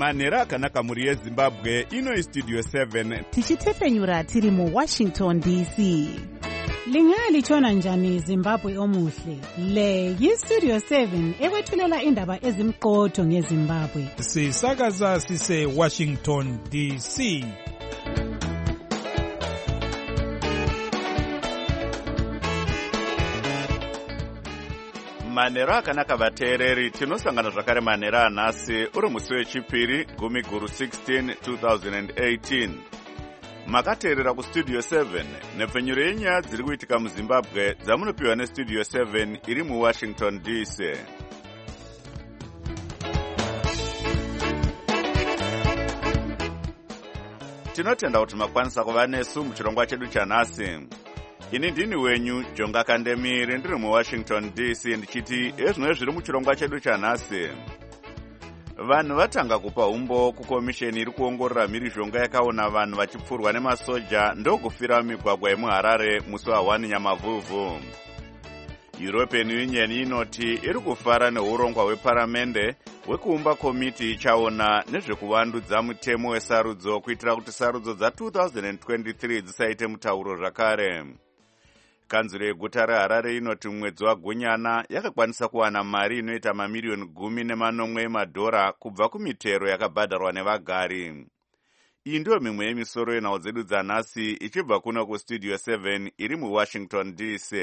manhero akanaka mhuri yezimbabwe. Ino Studio 7 tichitefenyura tiri muWashington DC. Lingalitshona njani Zimbabwe omuhle? Le yiStudio 7 ekwethulela indaba ezimqotho ngeZimbabwe. Sisakaza sise Washington DC. manhero akanaka vateereri, tinosangana zvakare manhero anhasi uri musi wechipiri 10/16 2018. Makateerera kuStudio 7 nepfenyuro yenyaya dziri kuitika muZimbabwe dzamunopiwa neStudio 7 iri muWashington DC. Tinotenda kuti makwanisa kuva nesu muchirongwa chedu chanhasi. Ini ndini wenyu Jonga Kandemiri, ndiri muWashington DC ndichiti ezvino zviri muchirongwa chedu chanhasi. Vanhu vatanga kupa umbo kukomisheni iri kuongorora mhirizhonga yakaona vanhu vachipfurwa nemasoja ndokufira migwagwa yemuHarare musi wa1 Nyamavhuvhu. European Union inoti iri kufara neurongwa hweparamende hwekuumba komiti ichaona nezvekuvandudza mutemo wesarudzo kuitira kuti sarudzo dza2023 dzisaite mutauro zvakare. Kanzuro yeguta reHarare inoti mumwedzi waGunyana yakakwanisa kuwana mari inoita mamiliyoni 10 emadhora kubva kumitero yakabhadharwa nevagari. Iyi ndiyo mimwe yemisoro yenhau dzedu dzanhasi ichibva kuno kuStudio 7 iri muWashington DC.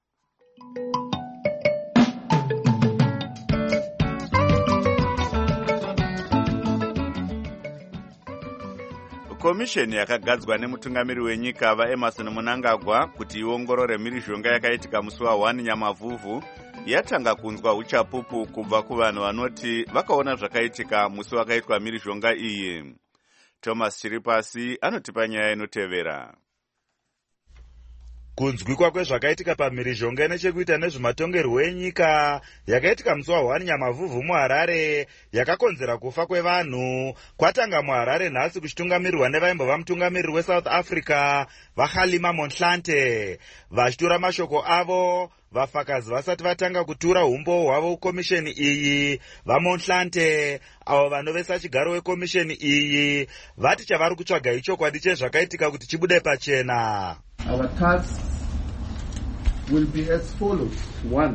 Komisheni yakagadzwa nemutungamiri wenyika vaEmerson Mnangagwa kuti iongorore mhirizhonga yakaitika musi wa1 Nyamavhuvhu yatanga kunzwa uchapupu kubva kuvanhu vanoti vakaona zvakaitika musi wakaitwa mhirizhonga iyi. Thomas Chiripasi anotipa nyaya inotevera. Kunzwikwa kwezvakaitika pamhirizhonga nechekuita nezvematongerwo enyika yakaitika musi wa1 Nyamavhuvhu muHarare yakakonzera kufa kwevanhu kwatanga muHarare nhasi kuchitungamirirwa nevaimbova mutungamiriri weSouth Africa vaKhalima Motlanthe. Vachitura mashoko avo vafakazi vasati vatanga kutura umbo hwavo kukomisheni iyi, vaMotlanthe avo vanovesa chigaro wekomisheni iyi vati chavari kutsvaga ichokwadi chezvakaitika kuti chibude pachena. Our tasks will be as follows. 1.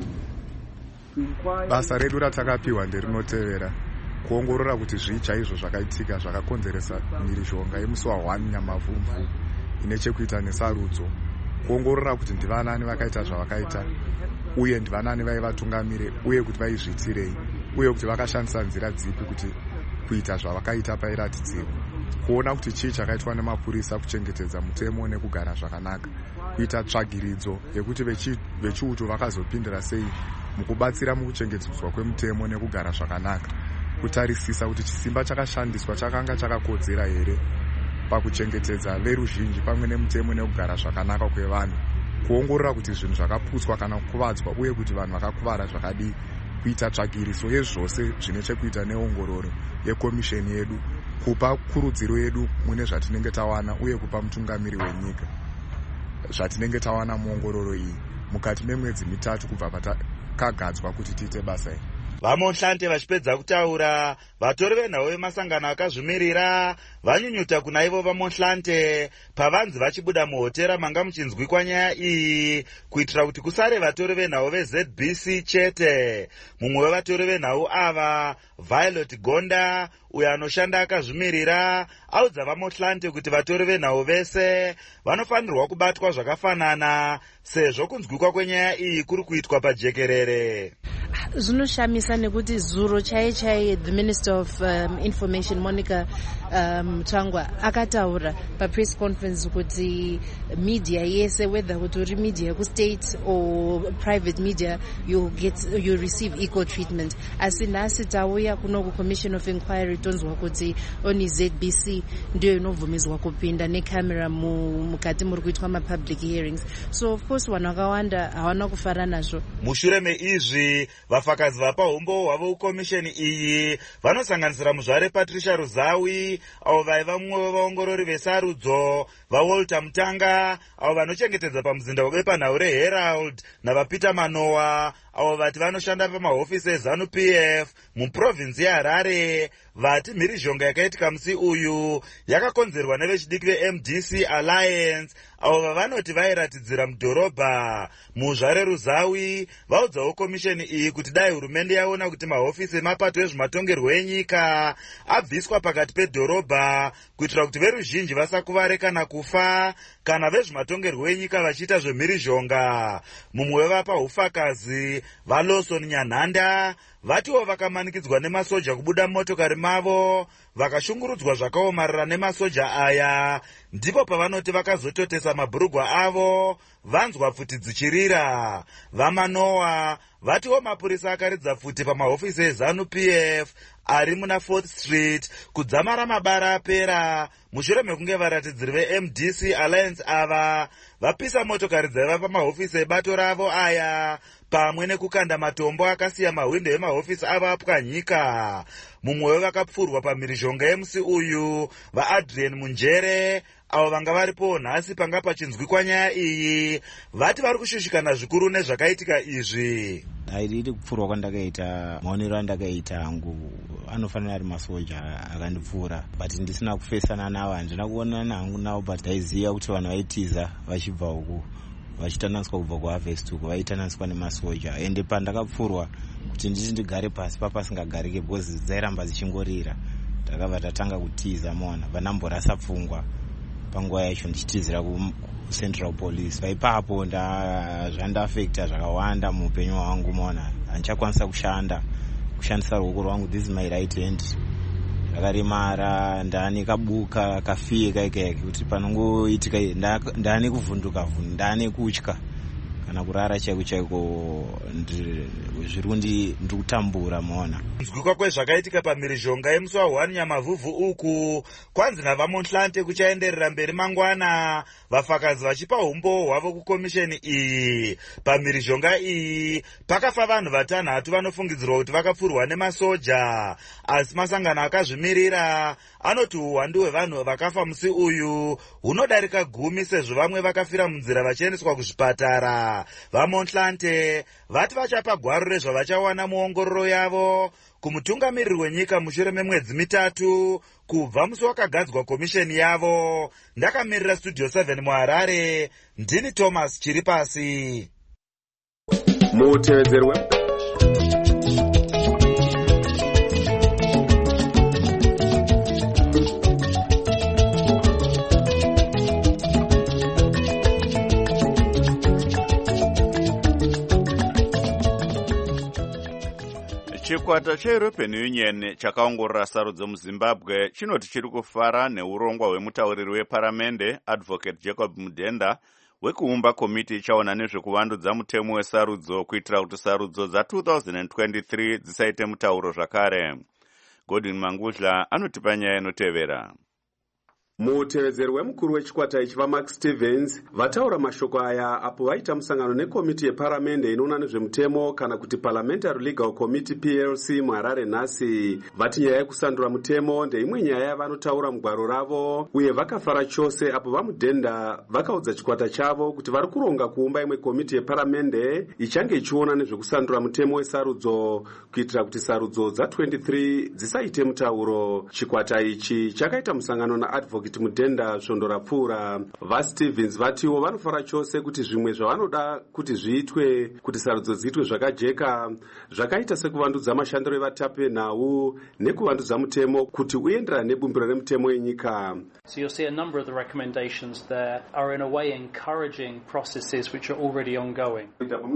Basa redu ratakapiwa nderinotevera kuongorora kuti zvii chaizvo zvakaitika zvakakonzeresa mhirizhonga yemusi wa1 Nyamavhuvhu ine chekuita nesarudzo, kuongorora kuti ndivanani vakaita zvavakaita uye ndivanani vaivatungamire uye kuti vaizviitirei uye kuti vakashandisa nzira dzipi kuti kuita zvavakaita pairatidzirwa, kuona kuti chii chakaitwa nemapurisa kuchengetedza mutemo nekugara zvakanaka, kuita tsvagiridzo yekuti vechiuto vakazopindira sei mukubatsira mukuchengetedzwa kwemutemo nekugara zvakanaka, kutarisisa kuti chisimba chakashandiswa chakanga chakakodzera here pakuchengetedza veruzhinji pamwe nemutemo nekugara zvakanaka kwevanhu, kuongorora kuti zvinhu zvakaputswa kana kukuvadzwa uye kuti vanhu vakakuvara zvakadii, kuita tsvagiriso yezvose zvine chekuita neongororo yekomisheni yedu, kupa kurudziro yedu mune zvatinenge tawana uye kupa mutungamiri wenyika zvatinenge tawana muongororo iyi mukati memwedzi 3 kubva patakagadzwa kuti tiite basa iri. VaMotlanthe vachipedza kutaura, vatori venhau vemasangano akazvimirira vanyunyuta kuna ivo vaMotlanthe pavanzi vachibuda muhotera manga muchinzwikwa nyaya iyi kuitira kuti kusare vatori venhau veZBC chete. Mumwe wevatori venhau ava, Violet Gonda, uyo anoshanda akazvimirira, audza vaMotlanthe kuti vatori venhau vese vanofanirwa kubatwa zvakafanana sezvo kunzwikwa kwenyaya iyi kuri kuitwa pajekerere. Zvinoshamisa nekuti zuro chaiye the Minister of Information Monica Mutangwa akataura papress conference kuti media yese, whether kuti uri media yekustate or private media, you receive equal treatment. Asi nhasi tauya kuno kuCommission of Inquiry tonzwa kuti only ZBC ndiyo inobvumidzwa kupinda necamera mukati muri kuitwa mapublic hearings. So of course vanhu vakawanda hawana kufara nazvo. Mushure meizvi vafakazi vapa umbo hwavo kukomisheni iyi vanosanganisira muzvare Patricia Ruzawi avo vaiva mumwe wevaongorori vesarudzo, vaWalter Mutanga avo vanochengetedza pamuzinda webepanhau reHerald, navaPeter Manoa avo vati vanoshanda pamahofisi eZANU-PF muprovinsi yeHarare vati mhirizhonga yakaitika musi uyu yakakonzerwa nevechidiki veMDC Alliance avo vavanoti vairatidzira mudhorobha. Muzvare Ruzawi vaudzawo komisheni iyi kuti dai hurumende yaona kuti mahofisi emapato ezvematongerwo enyika abviswa pakati pedhorobha kuitira kuti veruzhinji vasakuvare kana kufa kana vezvematongerwo enyika vachiita zvemhirizhonga. Mumwe wevapa ufakazi vaLawson Nyanhanda vatiwo vakamanikidzwa nemasoja kubuda motokari mavo vakashungurudzwa zvakaomarara nemasoja aya, ndipo pavanoti vakazototesa mabhurugwa avo vanzwa pfuti dzichirira. VaManoa vatiwo mapurisa akaridza pfuti pamahofisi eZANU-PF ari muna 4th Street kudzamara mabara apera mushure mekunge varatidziri veMDC Alliance ava vapisa motokari dzaiva pamahofisi ebato ravo aya pamwe nekukanda matombo akasiya mahwindo emahofisi avo apwanyika. Mumwe wevakapfurwa pamhirizhonga yemusi uyu vaAdrian Munjere avo vanga varipo nhasi panga pachinzwikwa nyaya iyi vati vari kushushikana zvikuru nezvakaitika izvi. Airiri kupfurwa kwandakaita, maonero andakaita hangu anofanira ari masoja akandipfura, but ndisina kufesana navo, handina kuonana hangu navo, but ndaiziva kuti vanhu vaitiza vachibva uku vachitananiswa kubva kuharvest uku vaitananiswa nemasoja, ende pandakapfurwa kuti nditi ndigare pasi papasingagarike because dzairamba dzichingorira, ndakabva tatanga kutiza mona vanamborasa pfungwa panguva yacho ndichitizira kuCentral Police. Paipapo zvandafekta zvakawanda muupenyu hwangu mona, handichakwanisa kushandisa ruoko rwangu, this is my right hand, zvakaremara, ndane kabuka kafiye kaikai kuti panongoitika ndane kuvhunduka ndane kutya kana kurara chaiko chaiko, zviri ndikutambura mona. Kuzwikwa kwezvakaitika pamhirizhonga yemusi wa1 Nyamavhuvhu uku kwanzi navaMonhlante kuchaenderera mberi mangwana, vafakazi vachipa umbo hwavo kukomisheni iyi. Pamhirizhonga iyi pakafa vanhu 6 vanofungidzirwa kuti vakapfurwa nemasoja, asi masangano akazvimirira anoti uwandu hwevanhu vakafa musi uyu hunodarika 10 sezvo vamwe vakafira munzira vachiendeswa kuzvipatara. VaMonhlante vati vachapa gwaro rezvavachawana muongororo yavo kumutungamiriri wenyika mushure memwedzi 3 kubva musi wakagadzwa komisheni yavo. Ndakamirira Studio 7 muHarare, ndini Thomas Chiripasi. Mutevedzerwe Chikwata cheEuropean Union chakaongorora sarudzo muZimbabwe chinoti chiri kufara neurongwa hwemutauriri weparamende Advocate Jacob Mudenda wekuumba komiti ichaona nezvekuvandudza mutemo wesarudzo kuitira kuti sarudzo dza2023 dzisaite mutauro zvakare. Godwin Mangudla anotipa nyaya inotevera. Mutevedzeri wemukuru wechikwata ichi vaMark Stevens vataura mashoko aya apo vaita musangano nekomiti yeparamende inoona nezvemutemo kana kuti Parliamentary Legal Committee PLC muHarare nhasi. Vati nyaya yekusandura mutemo ndeimwe nyaya yavanotaura mugwaro ravo, uye vakafara chose apo vaMudenda vakaudza chikwata chavo kuti vari kuronga kuumba imwe komiti yeparamende ichange ichiona nezvekusandura mutemo wesarudzo kuitira kuti sarudzo dza23 dzisaite mutauro. Chikwata ichi chakaita musangano naAdvocate Mudenda svondo rapfuura. VaStevens vatiwo vanofara chose kuti zvimwe zvavanoda kuti zviitwe kuti sarudzo dziitwe zvakajeka zvakaita sekuvandudza mashandiro evatapi nhau nekuvandudza mutemo kuti uyenderane nebumbiro remutemo yenyika. So you'll see a number of the recommendations there are in a way encouraging processes which are already ongoing.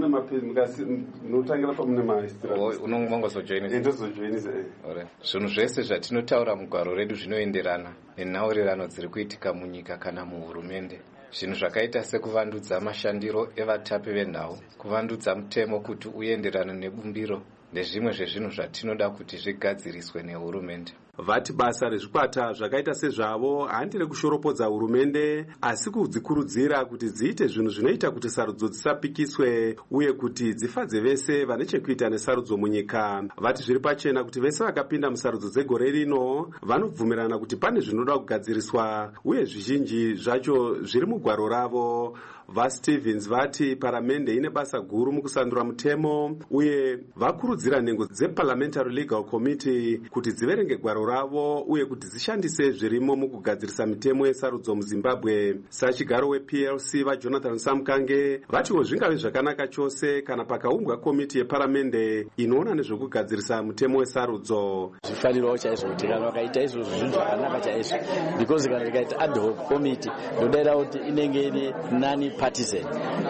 Zvinhu zvese zvatinotaura mugwaro redu zvinoenderana nenhaurirano dziri kuitika munyika kana muhurumende. Zvinhu zvakaita sekuvandudza mashandiro evatapi venhau, kuvandudza mutemo kuti uyenderane nebumbiro nezvimwe zvezvinhu zvatinoda kuti zvigadziriswe nehurumende. Vati basa rezvikwata zvakaita sezvavo handire kushoropodza hurumende asi kudzikurudzira kuti dziite zvinhu zvinoita kuti sarudzo dzisapikiswe uye kuti dzifadze vese vane chekuita nesarudzo munyika. Vati zviri pachena kuti vese vakapinda musarudzo dzegore rino vanobvumirana kuti pane zvinoda kugadziriswa uye zvizhinji zvacho zviri mugwaro ravo. vaStevens vati paramende ine basa guru mukusandura mutemo uye vakurudzira nhengo dzeParliamentary Legal Committee kuti dziverenge gwaro ravo uye kuti dzishandise zvirimo mukugadzirisa mitemo yesarudzo muZimbabwe. Sachigaro wePLC vaJonathan Samkange vatiwo zvingave zvakanaka chose kana pakaumbwa komiti yeparamende inoona nezvekugadzirisa mutemo wesarudzo. Zvifanirwa chaizvo kuti kana vakaita izvozvo zvinhu zvakanaka chaizvo, because kana tikaita ad hoc committee ndodaira kuti inenge ine nani partisan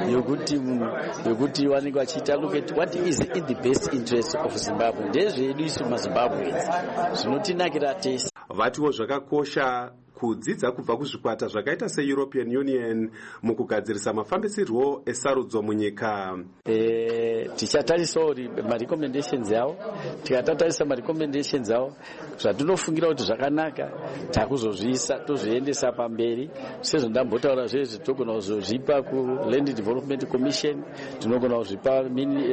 yokuti vanenge vachiita look at what is in the best interest of Zimbabwe. Ndezvedu isu maZimbabweans zvinotinakira tese. Vatiwo zvakakosha kudzidza kubva kuzvikwata zvakaita seEuropean Union mukugadzirisa mafambisirwo esarudzo munyika. Tichatarisa uri marecommendations yavo, tikatatarisa marecommendations yavo zvatinofungira kuti zvakanaka takuzozviisa tozviendesa pamberi. Sezvo ndambotaura zvezvi togona kuzozvipa kuLand Development Commission, tinogona kuzvipa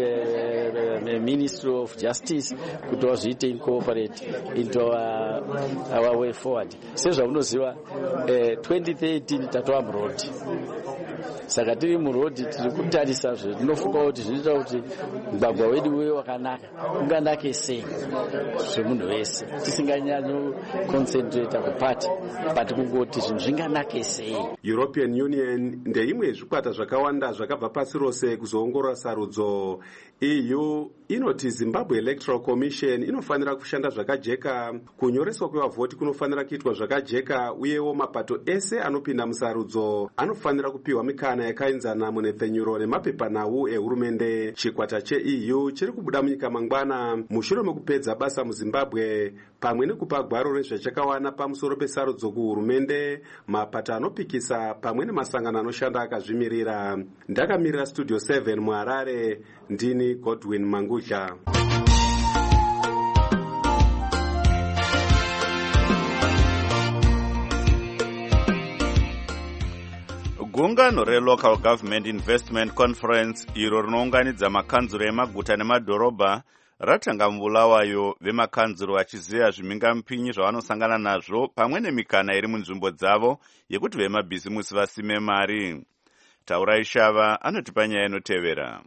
Ministry of Justice kuti vazviite incorporate into our way forward. Sezvamunoziva 2013 tatova murodhi, saka tiri murodhi tiri kutarisa zvinofunga kuti zvinoita kuti mugwagwa wedu uve wakanaka unganake sei zvemunhu wese, tisinganyanyo concentrate kupati but kungoti zvinhu zvinganake sei. European Union ndeimwe yezvikwata zvakawanda zvakabva pasi rose kuzoongorora sarudzo. EU inoti Zimbabwe Electoral Commission inofanira kushanda zvakajeka, kunyoreswa kwevavhoti kunofanira kuitwa zvakajeka, uyewo mapato ese anopinda musarudzo anofanira kupiwa mikana yakaenzana munepfenyuro nemapepanhau ehurumende. Chikwata cheEU chiri kubuda munyika mangwana mushure mekupedza basa muZimbabwe pamwe nekupa gwaro rezvachakawana pamusoro pesarudzo kuhurumende, mapato anopikisa pamwe nemasangano anoshanda akazvimirira. Ndakamirira Studio 7 muHarare, ndini Godwin Mangudla. Gungano reLocal Government Investment Conference iro rinounganidza makanzuro emaguta nemadhorobha ratanga mubulawayo vemakanzuro vachiziva zvimhingamupinyi zvavanosangana nazvo pamwe nemikana iri munzvimbo dzavo yekuti vemabhizimusi vasime mari. Taurai Shava anotipa nyaya inotevera.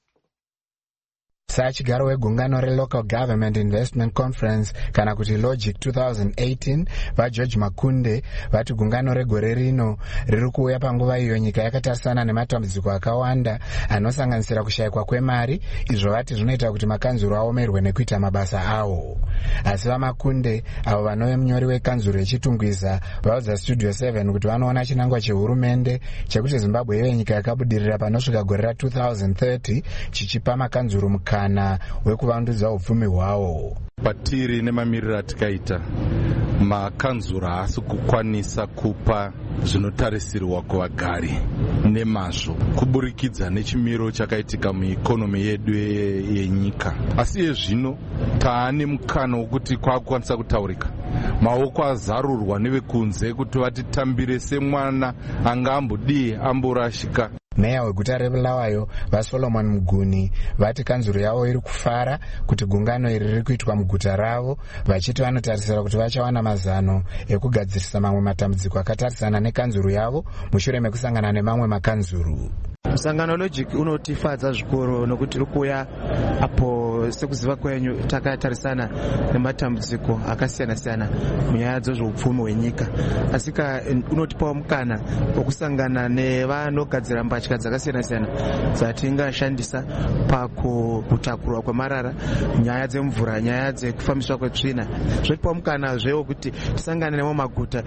Sachigaro wegungano reLocal Government Investment Conference kana kuti Logic 2018 vaGeorge Makunde vati gungano regore rino riri kuuya panguva iyo nyika yakatarisana nematambudziko akawanda anosanganisira kushayikwa kwemari, izvo vati zvinoita kuti makanzuro aomerwe nekuita mabasa awo. Asi vaMakunde avo vanove munyori wekanzuro yechitungwiza vaudza Studio 7 kuti vanoona chinangwa chehurumende chekuti Zimbabwe ive nyika yakabudirira panosvika gore ra2030 chichipa makanzuro mukana wekuvandudza upfumi hwawo. Patiri nemamiriro atikaita, makanzuro haasi kukwanisa kupa zvinotarisirwa kuvagari nemazvo kuburikidza nechimiro chakaitika muikonomi yedu yenyika. Asi yezvino taane mukana wokuti kwakukwanisa kutaurika, maoko azarurwa nevekunze kuti vatitambire semwana anga ambodii amborashika. Meya weguta reBulawayo vaSolomon Muguni vati kanzuro yavo iri kufara kuti gungano iri riri kuitwa muguta ravo, vachiti vanotarisira kuti vachawana mazano ekugadzirisa mamwe matambudziko akatarisana nekanzuro yavo mushure mekusangana nemamwe makanzuro. Musangano Logic unotifadza zvikuru nokuti tiri kuuya apo sekuziva kwenyu takatarisana nematambudziko akasiyana-siyana munyaya dzezveupfumi hwenyika, asi unotipawo mukana wokusangana nevanogadzira mbatya dzakasiyana-siyana dzatingashandisa pakutakurwa kwemarara, nyaya dzemvura, nyaya dzekufambiswa kwetsvina. Zvotipawo mukanazve wokuti tisangane nemo maguta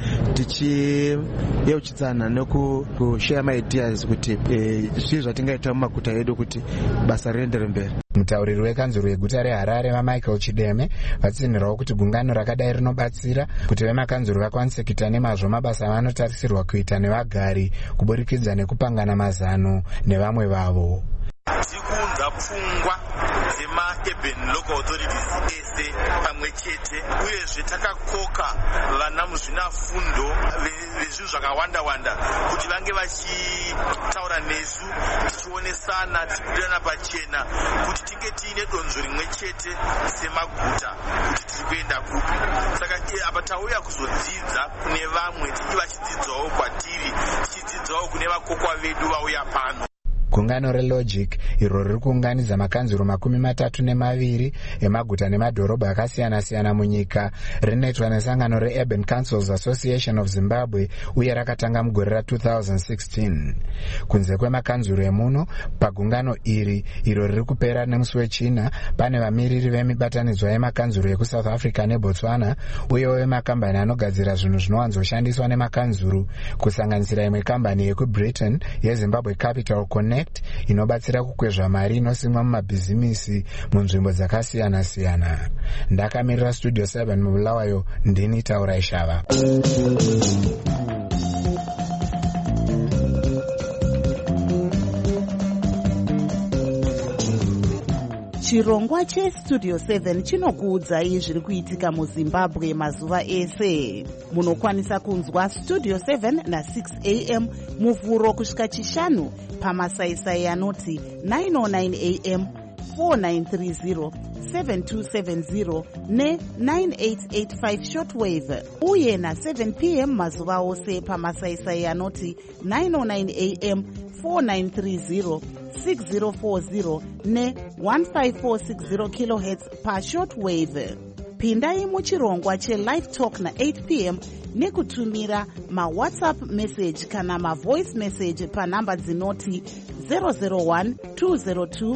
tichiyeuchidzana nekushare maideas kuti zvii zvatingaita mumaguta edu kuti basa riendere mberi. Mutauriri wekanzuro yeguta reHarare vaMichael Chideme vatsinhirawo kuti gungano rakadai rinobatsira kuti vemakanzuro vakwanise kuita nemazvo mabasa avanotarisirwa kuita nevagari kuburikidza nekupangana mazano nevamwe vavo. Tikuunza pfungwa dzema-urban local authorities ese pamwe chete, uyezve takakoka vana muzvinafundo vezvinhu zvakawanda-wanda kuti vange vachitaura nesu, tichionesana, tichibudirana pachena kuti tinge tiine donzvo rimwe chete semaguta kuti tiri kuenda kupi. Saka apa tauya kuzodzidza kune vamwe, tichi vachidzidzawo kwatiri, tichidzidzawo zvavo kune vakokwa vedu vauya pano. Gungano reLogic iro riri kuunganidza makanzuro 32 emaguta nemadhorobha akasiyana-siyana munyika rinoitwa nesangano reUrban Councils Association of Zimbabwe uye rakatanga mugore ra2016. Kunze kwemakanzuro emuno, pagungano iri iro riri kupera nemusi weChina, pane vamiriri vemibatanidzwa yemakanzuro ekuSouth Africa neBotswana uyewo vemakambani anogadzira zvinhu zvinowanzoshandiswa nemakanzuro, kusanganisira imwe kambani yekuBritain yeZimbabwe Capital Connect inobatsira kukwezva mari inosimwa mumabhizimisi munzvimbo dzakasiyana-siyana. Ndakamirira Studio 7 muBulawayo, ndini Taurai Shava. Chirongwa cheStudio 7 chinokuudzai zviri kuitika muZimbabwe mazuva ese. Munokwanisa kunzwa Studio 7 na6 am muvhuro kusvika chishanu pamasaisai anoti 909 am, 4930, 7270 ne9885 shortwave uye na7 pm mazuva ose pamasaisai anoti 909 am, 4930, 6040 ne1540 kHz pashortwave. Pindai muchirongwa chelive talk na8 pm nekutumira mawhatsapp message kana mavoice message panhamba dzinoti 001 202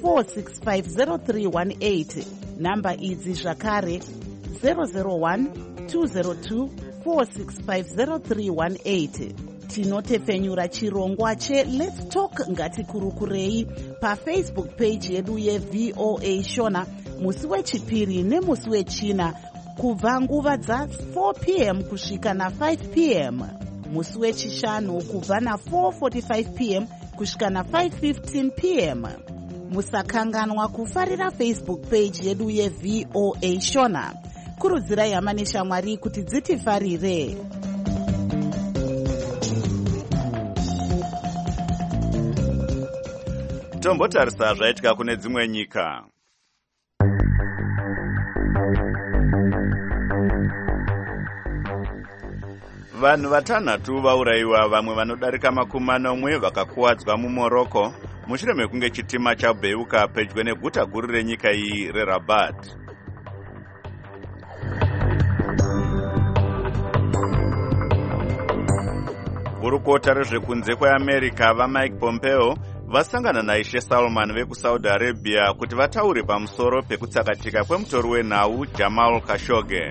4650318. Namba idzi zvakare 001 202 4650318. Tinotepfenyura chirongwa cheLet's Talk ngatikurukurei paFacebook page yedu yeVOA Shona musi wechipiri nemusi wechina kubva nguva dza4 pm kusvika na5 pm, musi wechishanu kubva na4:45 pm kusvika na5:15 pm. Musakanganwa kufarira Facebook page yedu yeVOA Shona. Kurudzirai hama neshamwari kuti dzitifarire. Tombotarisa zvaitika kune dzimwe nyika. Vanhu vatanhatu vaurayiwa, vamwe vanodarika 40 vakakuwadzwa muMorocco mushure mekunge chitima chabeuka pedyo neguta guru renyika iyi reRabat. Gurukota rezvekunze kweAmerica vaMike Pompeo vasangana naIshe Salman vekuSaudi Arabia kuti vataure pamusoro pekutsakatika kwemutori wenhau Jamal Khashoggi.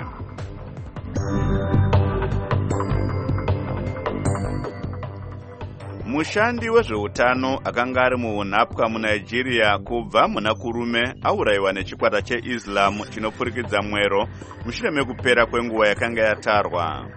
Mushandi wezveutano akanga ari muunhapwa muNigeria kubva muna kurume aurayiwa nechikwata cheIslam chinopfurikidza mwero mushure mekupera kwenguva yakanga yatarwa.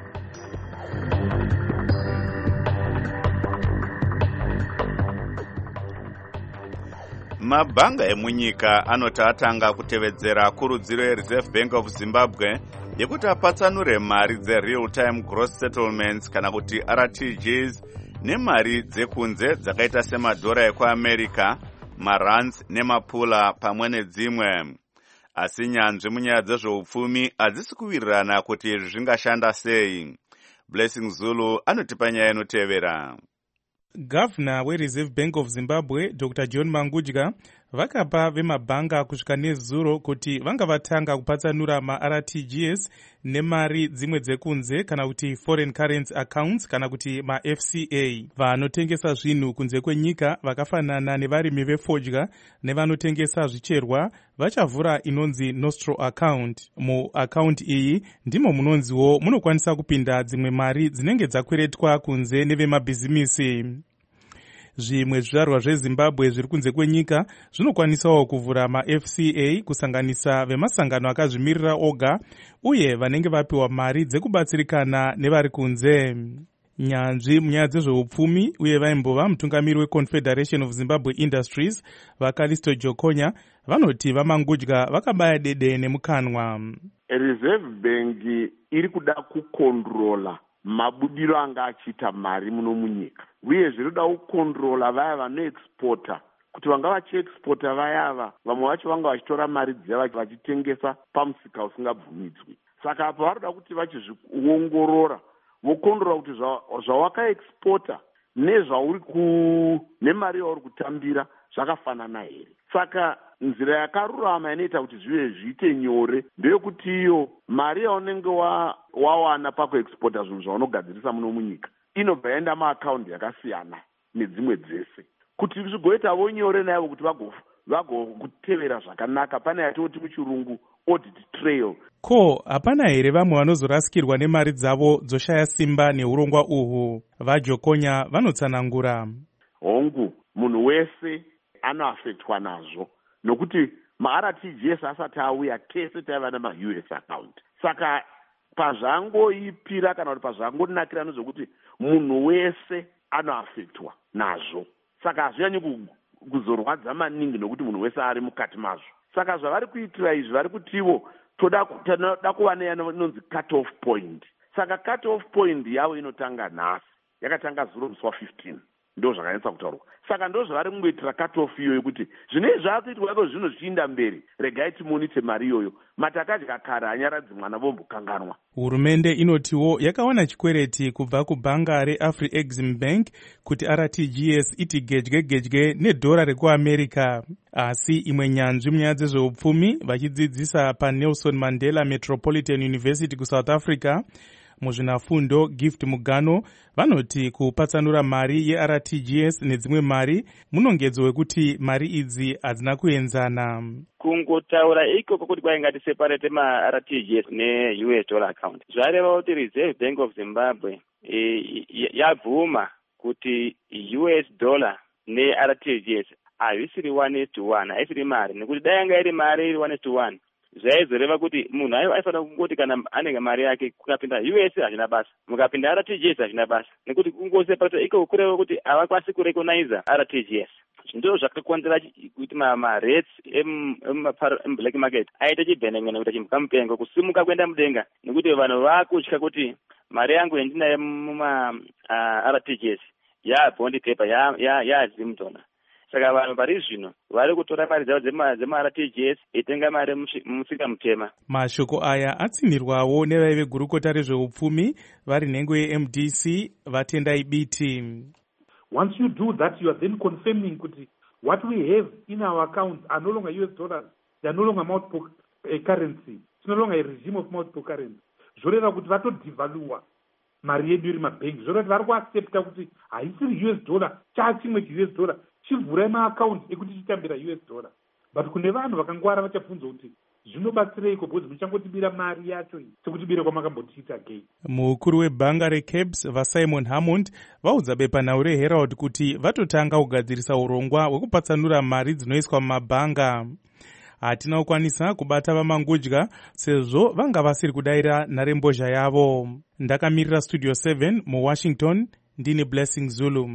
Mabhanga emunyika anoti atanga kutevedzera kurudziro yeReserve Bank of Zimbabwe yekuti apatsanure mari dzereal-time gross settlements kana kuti RTGs nemari dzekunze dzakaita semadhora ekuAmerica, marands nemapula pamwe nedzimwe. Asi nyanzvi munyaya dzezveupfumi hadzisi kuwirirana kuti izvi zvingashanda sei. Blessing Zulu anotipa nyaya inotevera. Gavana weReserve Bank of Zimbabwe Dr. John Mangudya vakapa vemabhanga kusvika nezuro kuti vanga vatanga kupatsanura maRTGS nemari dzimwe dzekunze kana kuti foreign currency accounts kana kuti maFCA. Vanotengesa zvinhu kunze kwenyika vakafanana nevarimi vefodya nevanotengesa zvicherwa vachavhura inonzi Nostro account. Muaccount iyi ndimo munonziwo munokwanisa kupinda dzimwe mari dzinenge dzakweretwa kunze nevemabhizimisi. Zvimwe zvizvarwa zveZimbabwe zviri kunze kwenyika zvinokwanisawo kuvhura maFCA kusanganisa vemasangano akazvimirira oga uye vanenge vapiwa mari dzekubatsirikana nevari kunze. Nyanzvi munyaya dzezveupfumi uye vaimbova mutungamiri weConfederation of Zimbabwe Industries vaKalisto Jokonya vanoti vaMangudya vakabaya dede nemukanwa. Reserve Bank iri kuda kukondrola mabudiro anga achiita mari muno munyika, uye zvinoda kukondrola vaya vanoexporta kuti vanga vachiexporta vayava vamwe vacho vanga vachitora mari dziya vachitengesa pamusika usingabvumidzwi. Saka apa varoda kuti vachizviongorora vokondrola kuti zvawakaexporta nemari yauri kutambira zvakafanana here. Saka nzira yakarurama inoita kuti zviite nyore ndeyekuti iyo mari yaunenge wawana pakuexporta zvinhu zvaunogadzirisa muno munyika inobva yaenda maakaundi yakasiyana nedzimwe dzese, kuti zvigoitawo nyore naivo kuti vagokutevera zvakanaka. Pane yatoti muchirungu audit trail. Ko hapana here vamwe vanozorasikirwa nemari dzavo dzoshaya simba neurongwa uhwu? VaJokonya vanotsanangura. Hongu, munhu wese anoafektwa nazvo, nokuti ma-RTGS asati auya tese taiva nama-US account. Saka pazvangoipira kana kuti pazvangonakira nezvokuti munhu wese anoafektwa nazvo. Saka hazvinyanyi kuzorwadza maningi nokuti munhu wese ari mukati mazvo. Saka zvavari kuitira izvi vari kutivo toda kuva neyanonzi cut off point. Saka cut off point yavo inotanga nhasi, yakatanga zuro musi wa15, ndo zvakanetsa kutaurwa. Saka ndo zvavari kungoitira cut off iyoyo kuti zvinei zvaakuitwa iko zvino zvichiinda mberi, regai timonite mari iyoyo, matakadya kare hanyaradzi mwana vombokanganwa. Hurumende inotiwo yakawana chikwereti kubva kubhanga reAfriEximbank kuti RTGS iti gedye nedhora rekuAmerica. Asi imwe nyanzvi munyaya dzezveupfumi vachidzidzisa paNelson Mandela Metropolitan University kuSouth Africa, muzvinafundo Gift Mugano, vanoti kupatsanura mari yeRTGS nedzimwe mari munongedzo wekuti mari idzi hadzina kuenzana. Kungotaura ikoko kuti kwaingati separate ma-RTGS ne-US dollar account, zvareva kuti Reserve Bank of Zimbabwe yabvuma kuti US dollar ne-RTGS hazvisiri 1:1, haisiri mari, nekuti dai yanga iri mari iri 1:1 zvaizoreva kuti munhu aifanira kungoti kana anenge mari yake kukapinda US hazvina basa, mukapinda RTGS hazvina basa, nekuti kungoseparata ikoko kureva kuti havakwanisi kurecognize RTGS. Ndo zvakakonzera kuti ma-rates emblack market aite chibhenengene kuti achimbuka mupengo kusimuka kuenda mudenga, nekuti vanhu vakutya kuti mari yangu yandinayo muma-RTGS ya-bond paper ya-Zimdona. Saka vanhu pari zvino vari kutora mari dzavo dzema-RTGS itenga mari musika mutema. Mashoko aya atsimirwawo nevaive gurukota rezveupfumi vari nhengo yeMDC Vatendai Biti. Once you do that, you are then confirming kuti what we have in our accounts are no longer US dollars, they are no longer multiple currency. It's no longer a regime of multiple currency. Zvoreva kuti vatodivalua mari yedu iri mabhengi, zvoreva kuti vari kuaccepta kuti haisiri US dollar, chachimwe chi-US dollar, chivhurai maakaunti ekuti chitambira US dollar. But kune vanhu vakangwara vachabvunza kuti zvinobatsireiko bhozi muchangotibira mari yacho sekutibira kwamakambotiita gei. Mukuru webhanga reCabs vaSimon Hammond vaudza bepanhau reHerald kuti vatotanga kugadzirisa urongwa hwekupatsanura mari dzinoiswa mumabhanga. Hatina kukwanisa kubata vamangudya sezvo vanga vasiri kudayira nharembozha yavo. Ndakamirira Studio 7 muWashington, ndini Blessing Zulu.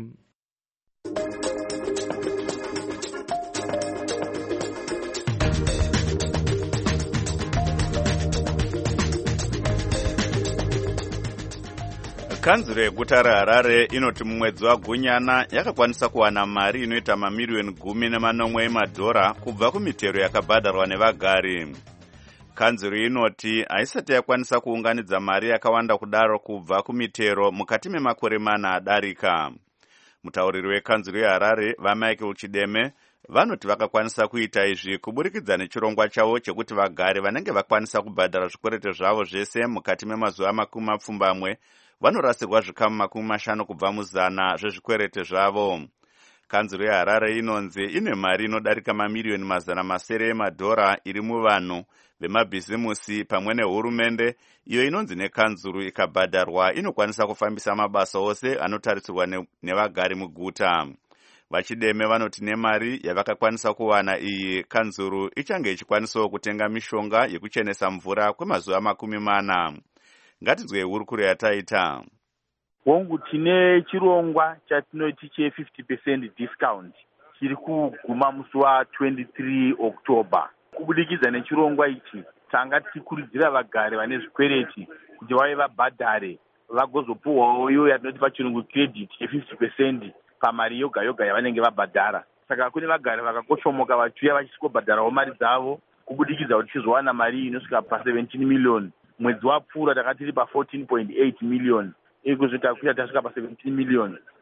Kanzuro yeguta reHarare inoti mumwedzi waGunyana yakakwanisa kuwana mari inoita mamiliyoni 10 emadhora kubva kumitero yakabhadharwa nevagari. Kanzuro inoti haisati yakwanisa kuunganidza mari yakawanda kudaro kubva kumitero mukati memakore 4 adarika. Mutauriri wekanzuro yeHarare vaMichael Chideme vanoti vakakwanisa kuita izvi kuburikidza nechirongwa chavo chekuti vagari vanenge vakwanisa kubhadhara zvikwereti zvavo zvese mukati memazuva 20 vanorasirwa zvikamu 50 kubva muzana zvezvikwereti zvavo. Kanzuro yeHarare inonzi ine mari inodarika mamiliyoni 700 emadhora iri muvanhu vemabhizimusi pamwe nehurumende, iyo inonzi nekanzuro ikabhadharwa inokwanisa kufambisa mabasa ose anotarisirwa nevagari muguta. Vachideme vanoti nemari yavakakwanisa kuwana iyi kanzuro ichange ichikwanisawo kutenga mishonga yekuchenesa mvura kwemazuva 40. Ngatinzwe hurukuro yataita. Hongu tine chirongwa chatinoti che50% discount chiri kuguma musi wa23 October. Kubudikidza nechirongwa ichi tanga tichikurudzira vagari vane zvikwereti kuti vave vabhadhare vagozopuwawo iyo yatinoti pachirungu credit che50% pamari yoga yoga yavanenge vabhadhara. Saka kune vagari vakakoshomoka vachiuya vachikobhadharawo mari dzavo kubudikidza kuti tizowana mari inosvika pa17 million. Mwedzi wapfuura takatiri pa14.8 million. Ikuzoita kuita tasvika pa17 million.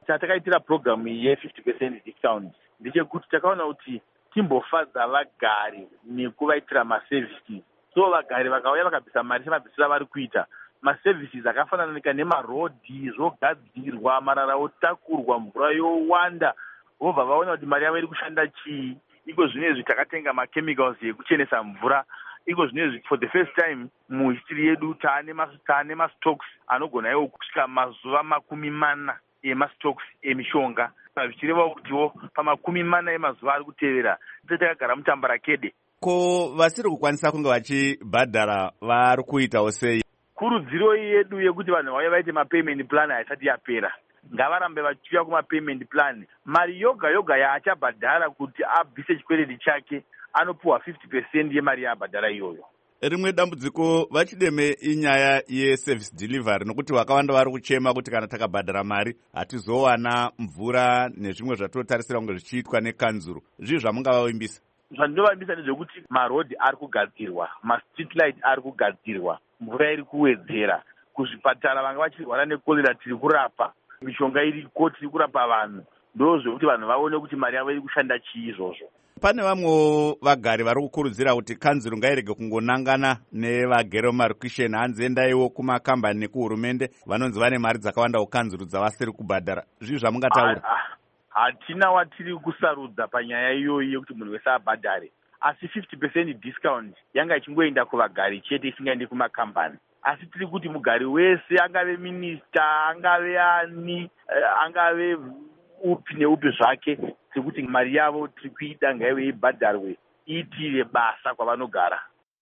chatakaitira programu ye50% discount ndechekuti takaona kuti timbofadza vagari nekuvaitira maservices. So vagari vakauya vakabvisa mari semabvisira vari kuita maservices akafanana nemarodhi, zvogadzirwa, marara otakurwa, mvura yowanda, vobva vaona kuti mari yavo iri kushanda chii. Iko zvinezvi takatenga machemicals ekuchenesa mvura. Iko zvinezvi for the first time muhistory yedu taane mastocks anogona iwo kusvika mazuva 40 emastocks emishonga, zvichireva kutiwo pa40 emazuva ari kutevera takagara mutambarakede. Ko vasiri kukwanisa kunge vachibhadhara vari kuitawo sei? Kurudziro yedu yekuti vanhu vauya vaite mapayment plan haisati yapera, ngavarambe vachiuya kumapayment plan. Mari yoga yoga yaachabhadhara kuti abvise chikwereti chake anopuwa 50% yemari yaabhadhara iyoyo. Rimwe dambudziko vachideme inyaya yeservice delivery, nokuti vakawanda vari kuchema kuti kana takabhadhara mari hatizowana mvura nezvimwe zvatotarisira kunge zvichiitwa nekanzuro. Zvii zvamungavavimbisa? Zvandinovavimbisa ndezvekuti marodhi ari kugadzirwa, mastreet light ari kugadzirwa, mvura iri kuwedzera, kuzvipatara vanga vachirwara nekorera tiri kurapa, mishonga iriko tiri kurapa vanhu. Ndo zvekuti vanhu vaone kuti mari yavo iri kushanda chii izvozvo. Pane vamwe vagari vari kukurudzira kuti kanzuro ngairege kungonangana nevagere mumarukisheni, hanzi endaiwo kumakambani nekuhurumende vanonzi vane mari dzakawanda kukanzuro dzavasiri kubhadhara. Zvii zvamungataura? Hatina watiri kusarudza panyaya iyoyi yekuti munhu wese abhadhare, asi 50% discount yanga ichingoenda kuvagari chete isingaendi kumakambani. Asi tiri kuti mugari wese, angave minista, angave ani, angave upi neupi zvake, tiri kuti mari yavo tiri kuida ngaive ibhadharwe iitire basa kwavanogara.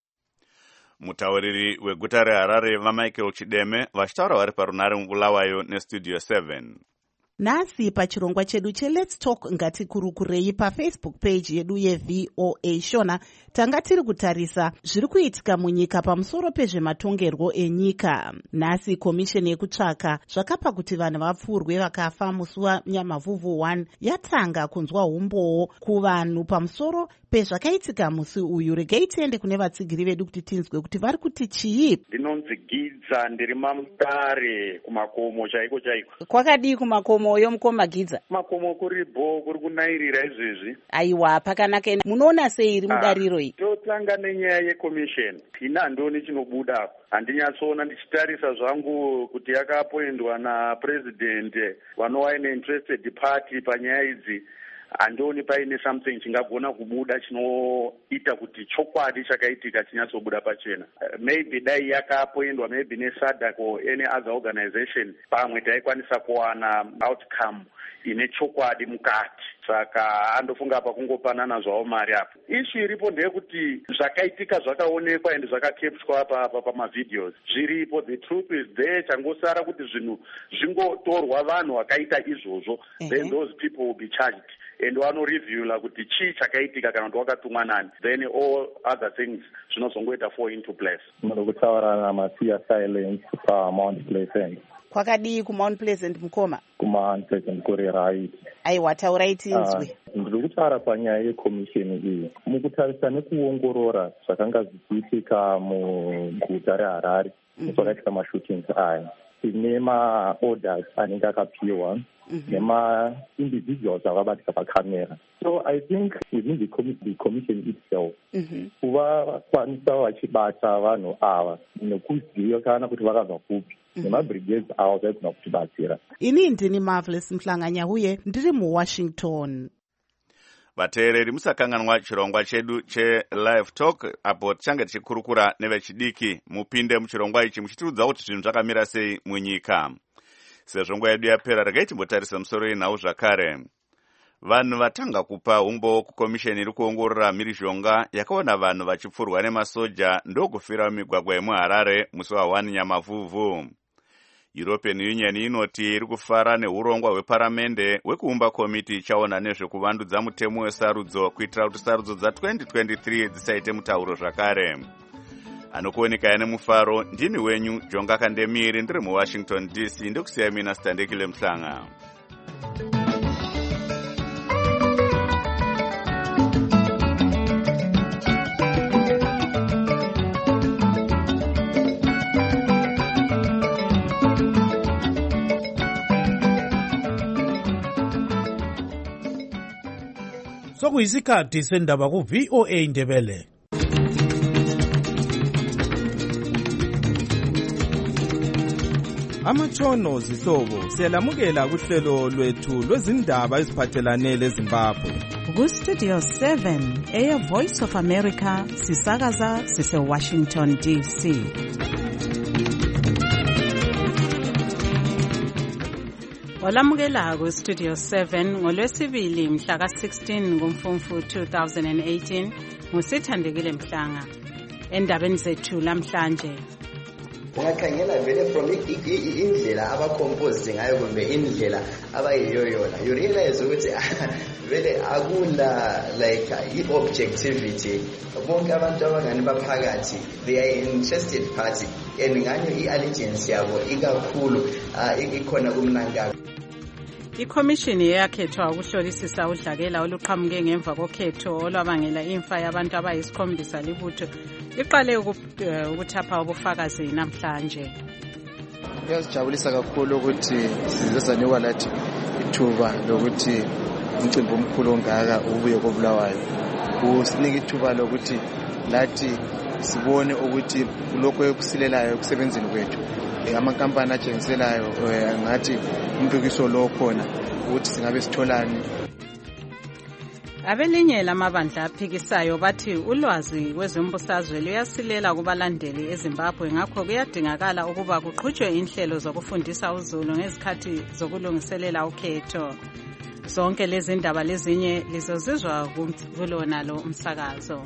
Mutauriri weguta reHarare vaMichael Chideme vachitaura vari parunare muBulawayo nestudio 7. Nhasi pachirongwa chedu cheLet's Talk ngatikurukurei paFacebook page yedu yeVOA Shona tanga tiri kutarisa zviri kuitika munyika pamusoro pezvematongerwo enyika. Nhasi komisheni yekutsvaka zvakapa kuti vanhu vapfurwe vakafa musi waNyamavhuvhu 1 yatanga kunzwa umboo kuvanhu pamusoro pezvakaitika musi uyu. Regai tiende kune vatsigiri vedu kuti tinzwe kuti vari kuti chii. Ndinonzi Gidza, ndiri maMutare kumakomo chaiko chaiko. Kwakadii kumakomo yo mukoma Gidza? Makomo kuribo kuri kunairira izvezvi. Aiwa, pakanaka. Munoona sei iri mudariro iyi? Totanga nenyaya yekomisheni. Ina ndoni chinobuda. Handinyatsoona ndichitarisa zvangu kuti yakapoendwa napresident vanova ine interested party panyaya idzi. Handoni paine something chingagona kubuda chinoita kuti chokwadi chakaitika chinyatsobuda pachena. Maybe dai yakapoendwa maybe neSADC or any other organization, pamwe taikwanisa kuwana outcome ine chokwadi mukati. Saka andofunga apa kungopanana zvawo mari apo. Ishu iripo ndeyekuti zvakaitika zvakaonekwa ende zvakakepswa apa pamavideos. Zviripo, the truth is there. Changosara kuti zvinhu zvingotorwa vanhu vakaita izvozvo, then those people will be charged. And vanoreview kuti chii chakaitika kana kuti wakatumwa nani, then all other things zvinozongoita fall into place. Muri kutaura naMasiya Silence paMount Pleasant. Kwakadii kuMount Pleasant mukoma? kuMount Pleasant kuri right. Aiwa, taurai tinzwe. Ndiri kutaura panyaya yekomisheni iyi. Mukutarisa nekuongorora zvakanga zvichiitika muguta reHarare kwakaitika mashootings aya, tine maorders anenge akapiwa nema-individuals avabatika pacamera. So I think within the commission itself, kuvakwanisa vachibata vanhu ava nekuziva kana kuti vakabva kupi, nemabrigades avo zaigona kutibatsira. Ini ndini Marvelous Mhlanganya uye ndiri muWashington. Vateereri musakanganwa chirongwa chedu cheLive Talk apo tichange tichikurukura nevechidiki. Mupinde muchirongwa ichi muchitiudza kuti zvinhu zvakamira sei munyika. Sezvo nguva yedu yapera, regai timbotarisa musoro yenhau zvakare. Vanhu vatanga kupa umbo kukomisheni iri kuongorora mhirizhonga yakaona vanhu vachipfurwa nemasoja ndokufira mumigwagwa yemuHarare musi wa1 Nyamavhuvhu. European Union inoti iri kufara neurongwa hweparamende hwekuumba komiti ichaona nezvekuvandudza mutemo wesarudzo kuitira kuti sarudzo dza2023 dzisaite mutauro zvakare. Anokuoneka ane mufaro, ndini wenyu Jonga Kandemiri, ndiri muWashington DC, ndokusiyai mina Standekile Mhlanga. Sekuyisikhathi sendaba ku VOA Indebele. Amatshono zihlobo siyalamukela kuhlelo lwethu lwezindaba eziphathelane leZimbabwe. Ku-Studio 7 Air Voice of America sisakaza sise-Washington DC. Olamukela ku-Studio 7 ngolwesibili mhla ka-16 kuMfumfu 2018 nguSithandekile Mhlanga. Endabeni zethu lamhlanje ungakhangela vele from indlela abacompose ngayo kumbe indlela abayiyoyona you realize ukuthi vele akula like i-objectivity. Bonke abantu abangani baphakathi they are interested party and ngani i-allegiance yabo ikakhulu ikhona kumnankalo. Ikhomishini yakhethwa ukuhlolisisa udlakela oluqhamuke ngemva kokhetho olwabangela imfa yabantu abayisikhombisa libutho iqale ukuthapha ubufakazi namhlanje. Kuyasijabulisa kakhulu ukuthi sizezanyuka lathi ithuba lokuthi umcimbi omkhulu ongaka ubuye kobulawayo. Kusinika ithuba lokuthi lathi sibone ukuthi lokho ekusilelayo ekusebenzini kwethu amakampani atshengiselayo ngathi umbukiso lo khona ukuthi singabe sitholani. Abelinye lamabandla aphikisayo bathi ulwazi kwezombusazwe luyasilela kubalandeli eZimbabwe ngakho kuyadingakala ukuba kuqhutshwe inhlelo zokufundisa uZulu ngezikhathi zokulungiselela ukhetho. Zonke lezi ndaba lezinye lizozizwa kulona lo umsakazo.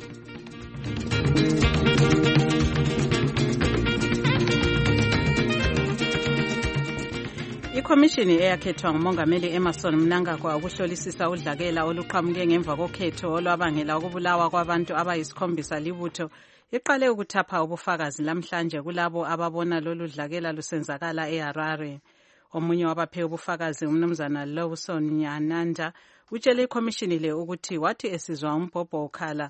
Ikhomishini eyakhethwa ngumongameli Emmerson Mnangagwa ukuhlolisisa udlakela oluqhamuke ngemva kokhetho olwabangela ukubulawa kwabantu abayisikhombisa libutho iqale ukuthapha ubufakazi lamhlanje kulabo ababona lolu dlakela lusenzakala eHarare. Omunye wabaphe ubufakazi umnumzana Lawson Nyananda utshele ikhomishini le ukuthi wathi esizwa umbhobho ukhala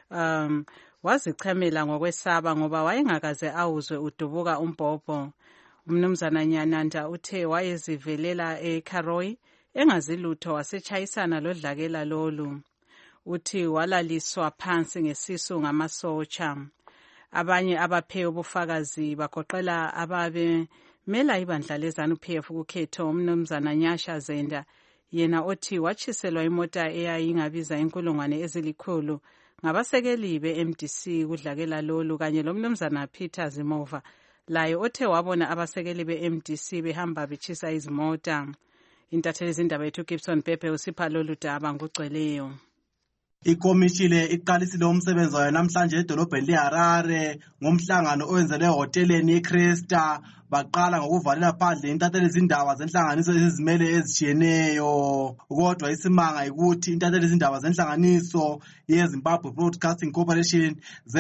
wazichamela ngokwesaba ngoba wayengakaze awuzwe udubuka umbhobho. Umnumzana Nyananda uthe wayezivelela eKaroi engazilutho wasetshayisana lodlakela lolu. Uthi walaliswa phansi ngesisu ngamasotsha. Abanye abaphe ubufakazi bagoqela ababemela ibandla leZANU-PF kukhetho umnumzana Nyasha Zenda yena othi watshiselwa imota eyayingabiza 100,000 ngabasekeli be-MDC kudlakela lolu kanye lomnumzana Peter Zimova laye othe wabona abasekeli be-MDC behamba betshisa izimota. Intatheli zindaba yethu Gibson Pepe usipha lolu daba ngugcweleyo. Ikomishile iqalisile umsebenzi wayo namhlanje edolobheni leHarare ngomhlangano owenzelwe ehoteleni iCresta. Baqala ngokuvalela phandle intatheli zindaba zenhlanganiso ezizimele ezitshiyeneyo. Kodwa isimanga ukuthi intatheli zindaba zenhlanganiso yeZimbabwe Broadcasting Corporation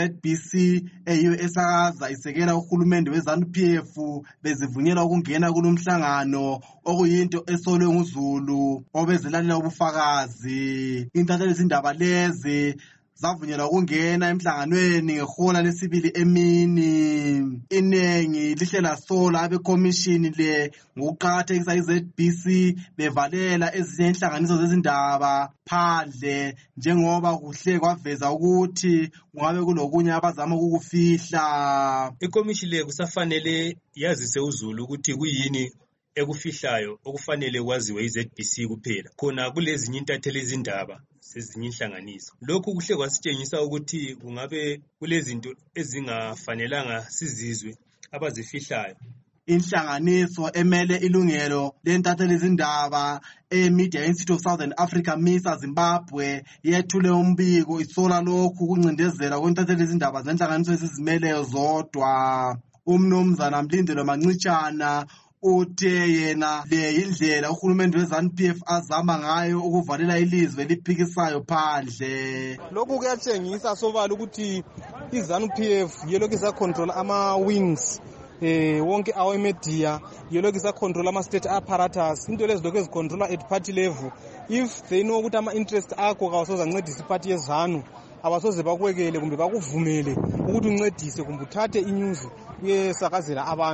ZBC eyiyo esakaza isekela uhulumende weZANU-PF bezivunyelwa ukungena kulomhlangano okuyinto esolwe nguZulu obezelalela ubufakazi. Intatheli zindaba lezi zavunyelwa ukungena emhlanganweni ngehola lesibili emini. Inengi lihle lasola abekhomishini le ngokuqakathekisa iZBC bevalela ezinye inhlanganiso zezindaba phandle njengoba kuhle kwaveza ukuthi kungabe kulokunye abazama ukukufihla. Ikomishini le kusafanele yazise uZulu ukuthi kuyini ekufihlayo okufanele kwaziwe iZBC kuphela khona kulezinye intatheli izindaba sezinye inhlanganiso. Lokhu kuhle kwasitshengisa ukuthi kungabe kulezinto ezingafanelanga sizizwe abazifihlayo. Inhlanganiso emele ilungelo lentatheli izindaba eMedia Institute of Southern Africa MISA Zimbabwe yethule umbiko isola lokhu kuncindezela kwentatheli izindaba zenhlanganiso ezizimeleyo zodwa. Umnumzana Mlindelo Mancitshana uthe yena le indlela uhulumende weZANU-PF azama ngayo ukuvalela ilizwe liphikisayo phandle. Lokhu kuyatshengisa sobala ukuthi iZANU-PF yelokhu isacontrol ama-wings wonke awemedia yelokhu isacontrol ama-state apparatus into lezi lokhu ezicontrola at party level. If they know ukuthi ama-interest akho kawasoze ancedise iparty yeZANU abasoze bakwekele kumbe bakuvumele ukuthi uncedise kumbe uthathe inews uyesakazela abantu.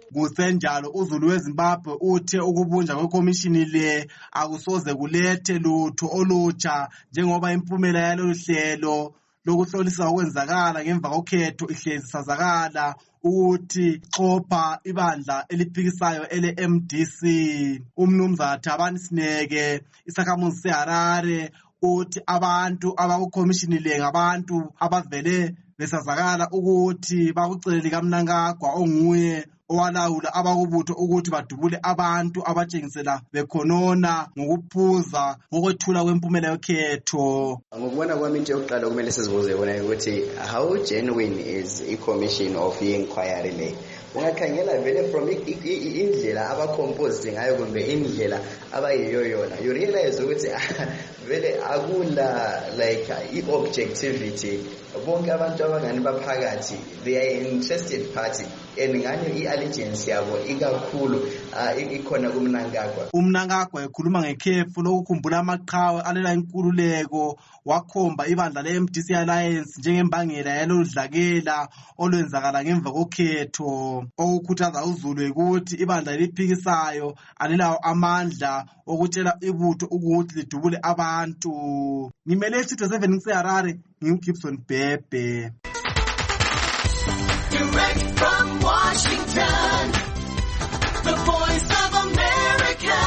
Kusenjalo uZulu weZimbabwe uthe ukubunjwa kwekomishini le akusoze kulethe lutho olutsha njengoba impumela yalolu hlelo lokuhlolisisa okwenzakala ngemva kokhetho ihlezi sazakala ukuthi xopha ibandla eliphikisayo ele-MDC. Umnumzana Thabani Sineke, isakhamuzi seHarare, uthi abantu abakukhomishini le ngabantu abavele besazakala ukuthi bakuceleli kaMnangagwa onguye owalawula abakubutho ukuthi badubule abantu abatshengisela bekhonona ngokuphuza ngokwethula kwempumela yokhetho. Ngokubona kwami into yokuqala kumele sizibuze yona ukuthi how genuine is i-commission of inquiry le. Ungakhangela vele from indlela abacompose ngayo kumbe indlela abayiyo yona, you realize ukuthi vele akula like i-objectivity. Bonke abantu abangani baphakathi, they are interested party and ngani i-allegiance yabo ikakhulu ikhona kuMnangagwa. UMnangagwa ekhuluma ngekhefu lokukhumbula amaqhawe alela inkululeko, wakhomba ibandla le-MDC Alliance njengembangela yalolu dlakela olwenzakala ngemva kokhetho. Okukhuthaza uZulu ukuthi ibandla eliphikisayo alilawo amandla okutshela ibutho ukuthi lidubule abantu. Ngimele isitho 7 ngiseHarare, ngimGibson Bhebhe. Direct from Washington, the Voice of America,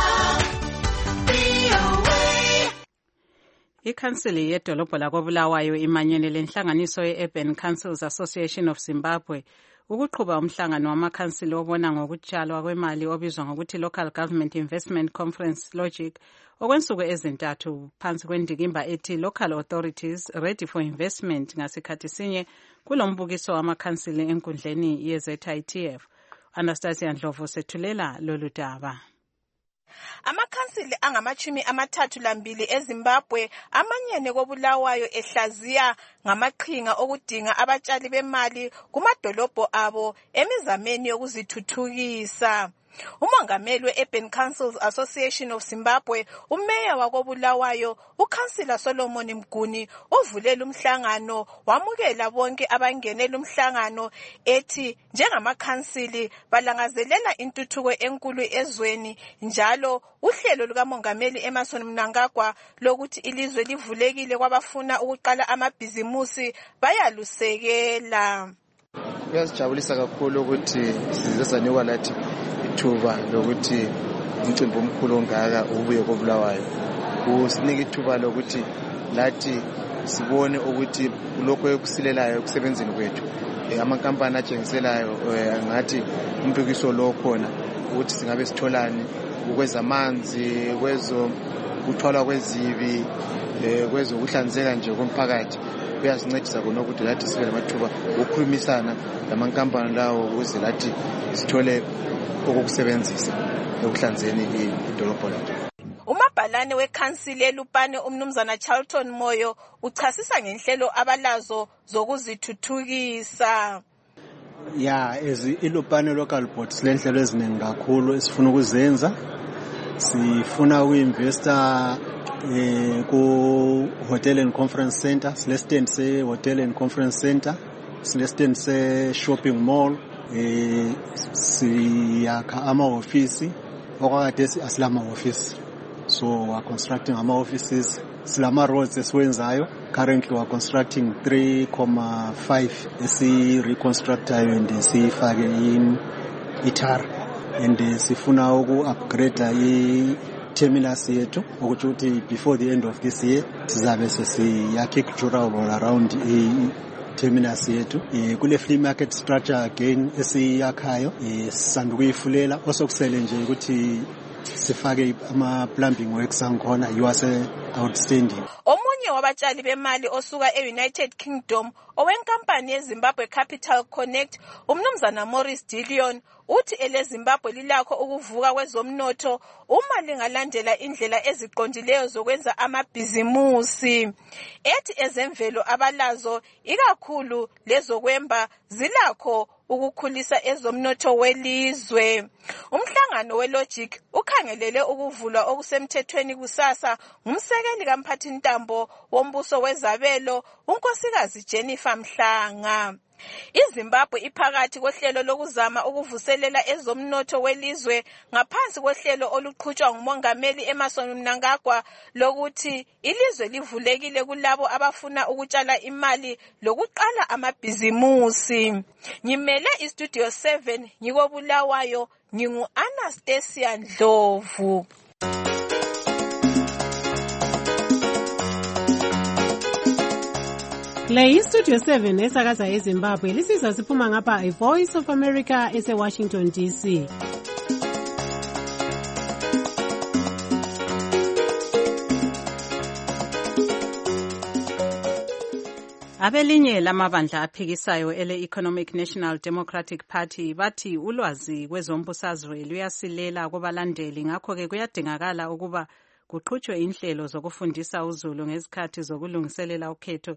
VOA. Ikhansili yedolobho lakoBulawayo imanyene lenhlanganiso ye-Urban Councils Association of Zimbabwe ukuqhuba umhlangano wamakhansili obona ngokutshalwa kwemali obizwa ngokuthi Local Government Investment Conference Logic okwensuku ezintathu phansi kwendikimba ethi Local Authorities Ready for Investment ngasikhathi sinye kulombukiso wamakhansili enkundleni ye-ZITF. Anastasia Ndlovu sethulela lolu daba. Amakhansili angama-32 eZimbabwe amanyene koBulawayo ehlaziya ngamaqhinga okudinga abatshali bemali kumadolobho abo emizameni yokuzithuthukisa. Umongameli we-Urban Councils Association of Zimbabwe, umeya wakoBulawayo, uKhansila Solomon Mguni, uvulela umhlangano wamukela bonke abangenela umhlangano ethi njengamakhansili balangazelela intuthuko enkulu ezweni njalo uhlelo lukamongameli Emmerson Mnangagwa lokuthi ilizwe livulekile kwabafuna ukuqala amabhizimusi bayalusekela. Kuyasijabulisa kakhulu ukuthi sizesanyuka lathi ithuba lokuthi umcimbi omkhulu ongaka ubuye koBulawayo. Usinika ithuba lokuthi lathi sibone ukuthi lokho ekusilelayo ekusebenzeni kwethu amakampani atshengiselayo ngathi umbukiso lo khona ukuthi singabe sitholani ukwezamanzi, ukuthwala kwezibi, kwezokuhlanzeka nje komphakathi. Kuyasincedisa khona ukuthi lathi sibe lamathuba okukhulumisana lamankampani lawo ukuze lathi sithole okokusebenzisa ekuhlanzeni idolobho lethu. Umabhalane wekhansili eLupane umnumzana Charlton Moyo uchasisa ngenhlelo abalazo zokuzithuthukisa. iLupane local board silenhlelo eziningi kakhulu esifuna ukuzenza. Sifuna ukuinvesta ku hotel and conference center, silestand se hotel and conference center, silestand se shopping mall, siyakha ama-office okwakade asilama-office. So we're constructing ama-offices, silama-roads esiwenzayo. Currently we're constructing 3.5 esi-reconstructayo and siyifake in itar. And sifuna uku-upgrade i-terminus yethu ukuthi before the end of this year sizabe sesiyakha i-cultural all around i-terminus yethu. Kule flea market structure again esiyakhayo sisanda ukuyifulela osokusele nje ukuthi sifake ama-plumbing works angikhona yiwase outstanding. Omunye wabatshali bemali osuka e-United Kingdom owenkampani yeZimbabwe Capital Connect, umnumzana Morris Dillion, uthi eleZimbabwe lilakho ukuvuka kwezomnotho uma lingalandela indlela eziqondileyo zokwenza amabhizimusi. Ethi ezemvelo abalazo ikakhulu lezokwemba zilakho ukukhulisa ezomnotho welizwe. Umhlangano weLogic ukhangelele ukuvulwa okusemthethweni kusasa ngumsekeli kamphathintambo wombuso wezabelo unkosikazi Jennifer Mhlanga. iZimbabwe iphakathi kohlelo lokuzama ukuvuselela ezomnotho welizwe ngaphansi kohlelo oluqhutshwa ngumongameli Emmerson Mnangagwa lokuthi ilizwe livulekile kulabo abafuna ukutshala imali lokuqala amabhizimusi. Ngimele iStudio 7 ngikobulawayo, ngingu-Anastasia Ndlovu. Le iStudio 7 esakaza eZimbabwe lisiza siphuma ngapha iVoice of America ese-Washington DC. Abelinye lamabandla aphikisayo ele-Economic National Democratic Party bathi ulwazi kwezombusazwe luyasilela kubalandeli, ngakho-ke kuyadingakala ukuba kuqhutshwe inhlelo zokufundisa uzulu ngezikhathi zokulungiselela ukhetho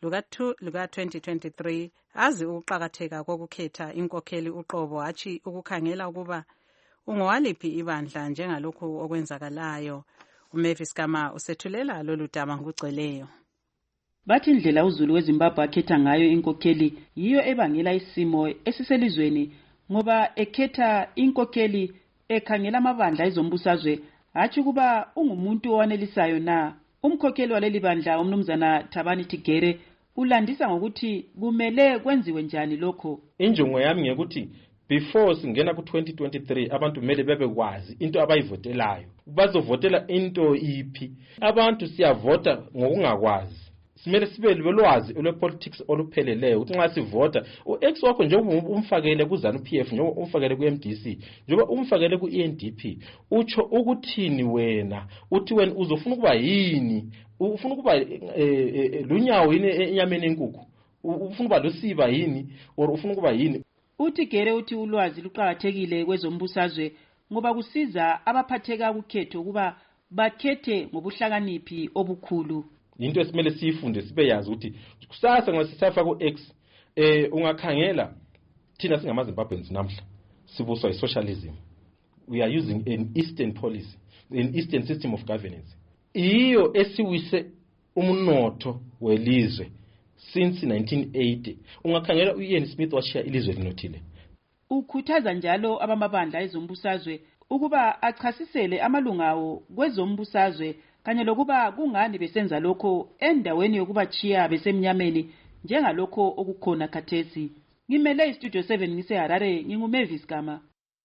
luka-2023 azi ukuqakatheka kokukhetha inkokheli uqobo, hatshi ukukhangela ukuba ungowaliphi ibandla njengalokhu okwenzakalayo. uMavis Gama usethulela lolu daba ngokugcweleyo. Bathi indlela uzulu weZimbabwe akhetha ngayo inkokheli yiyo ebangela isimo esiselizweni, ngoba ekhetha inkokheli ekhangela amabandla ezombusazwe, hatshi ukuba ungumuntu owanelisayo na. Umkhokheli waleli bandla umnumzana Thabani Tigere ulandisa ngokuthi kumele kwenziwe njani lokho. Injongo yami ngekuthi before singena ku-2023 abantu kumele bebekwazi into abayivotelayo, bazovotela into iphi. Abantu siyavota ngokungakwazi, simele sibe lolwazi olwepolitics olupheleleyo ukuthi nxa sivota u-X wakho njengoba umfakele kuZANU-PF, njengoba umfakele ku-MDC, njengoba umfakele ku-ENDP, utsho ukuthini wena, uthi wena uzofuna ukuba yini, ufuna ukuba lunyawo yini enyameni enkukhu, ufuna ukuba lusiba yini, or ufuna ukuba yini. uTigere uthi ulwazi luqakathekile kwezombusazwe ngoba kusiza abaphatheka ukhetho ukuba bakhethe ngobuhlakaniphi obukhulu. Into esimele siyifunde sibe yazi ukuthi kusasa nxa sisafa ku-X ungakhangela thina singamaZimbabweans namhla sibuswa yi-socialism. We are using an Eastern policy, an Eastern system of governance. Iyo esiwise umnotho welizwe since 1980. Ungakhangela uIan Smith washiya ilizwe linothile. Ukhuthaza njalo abamabandla ezombusazwe ukuba achasisele amalungawo kwezombusazwe kanye lokuba kungani besenza lokho endaweni yokubachiya besemnyameni njengalokho okukhona khathesi. Ngimele iStudio 7 ngiseHarare, nginguMavis Gama.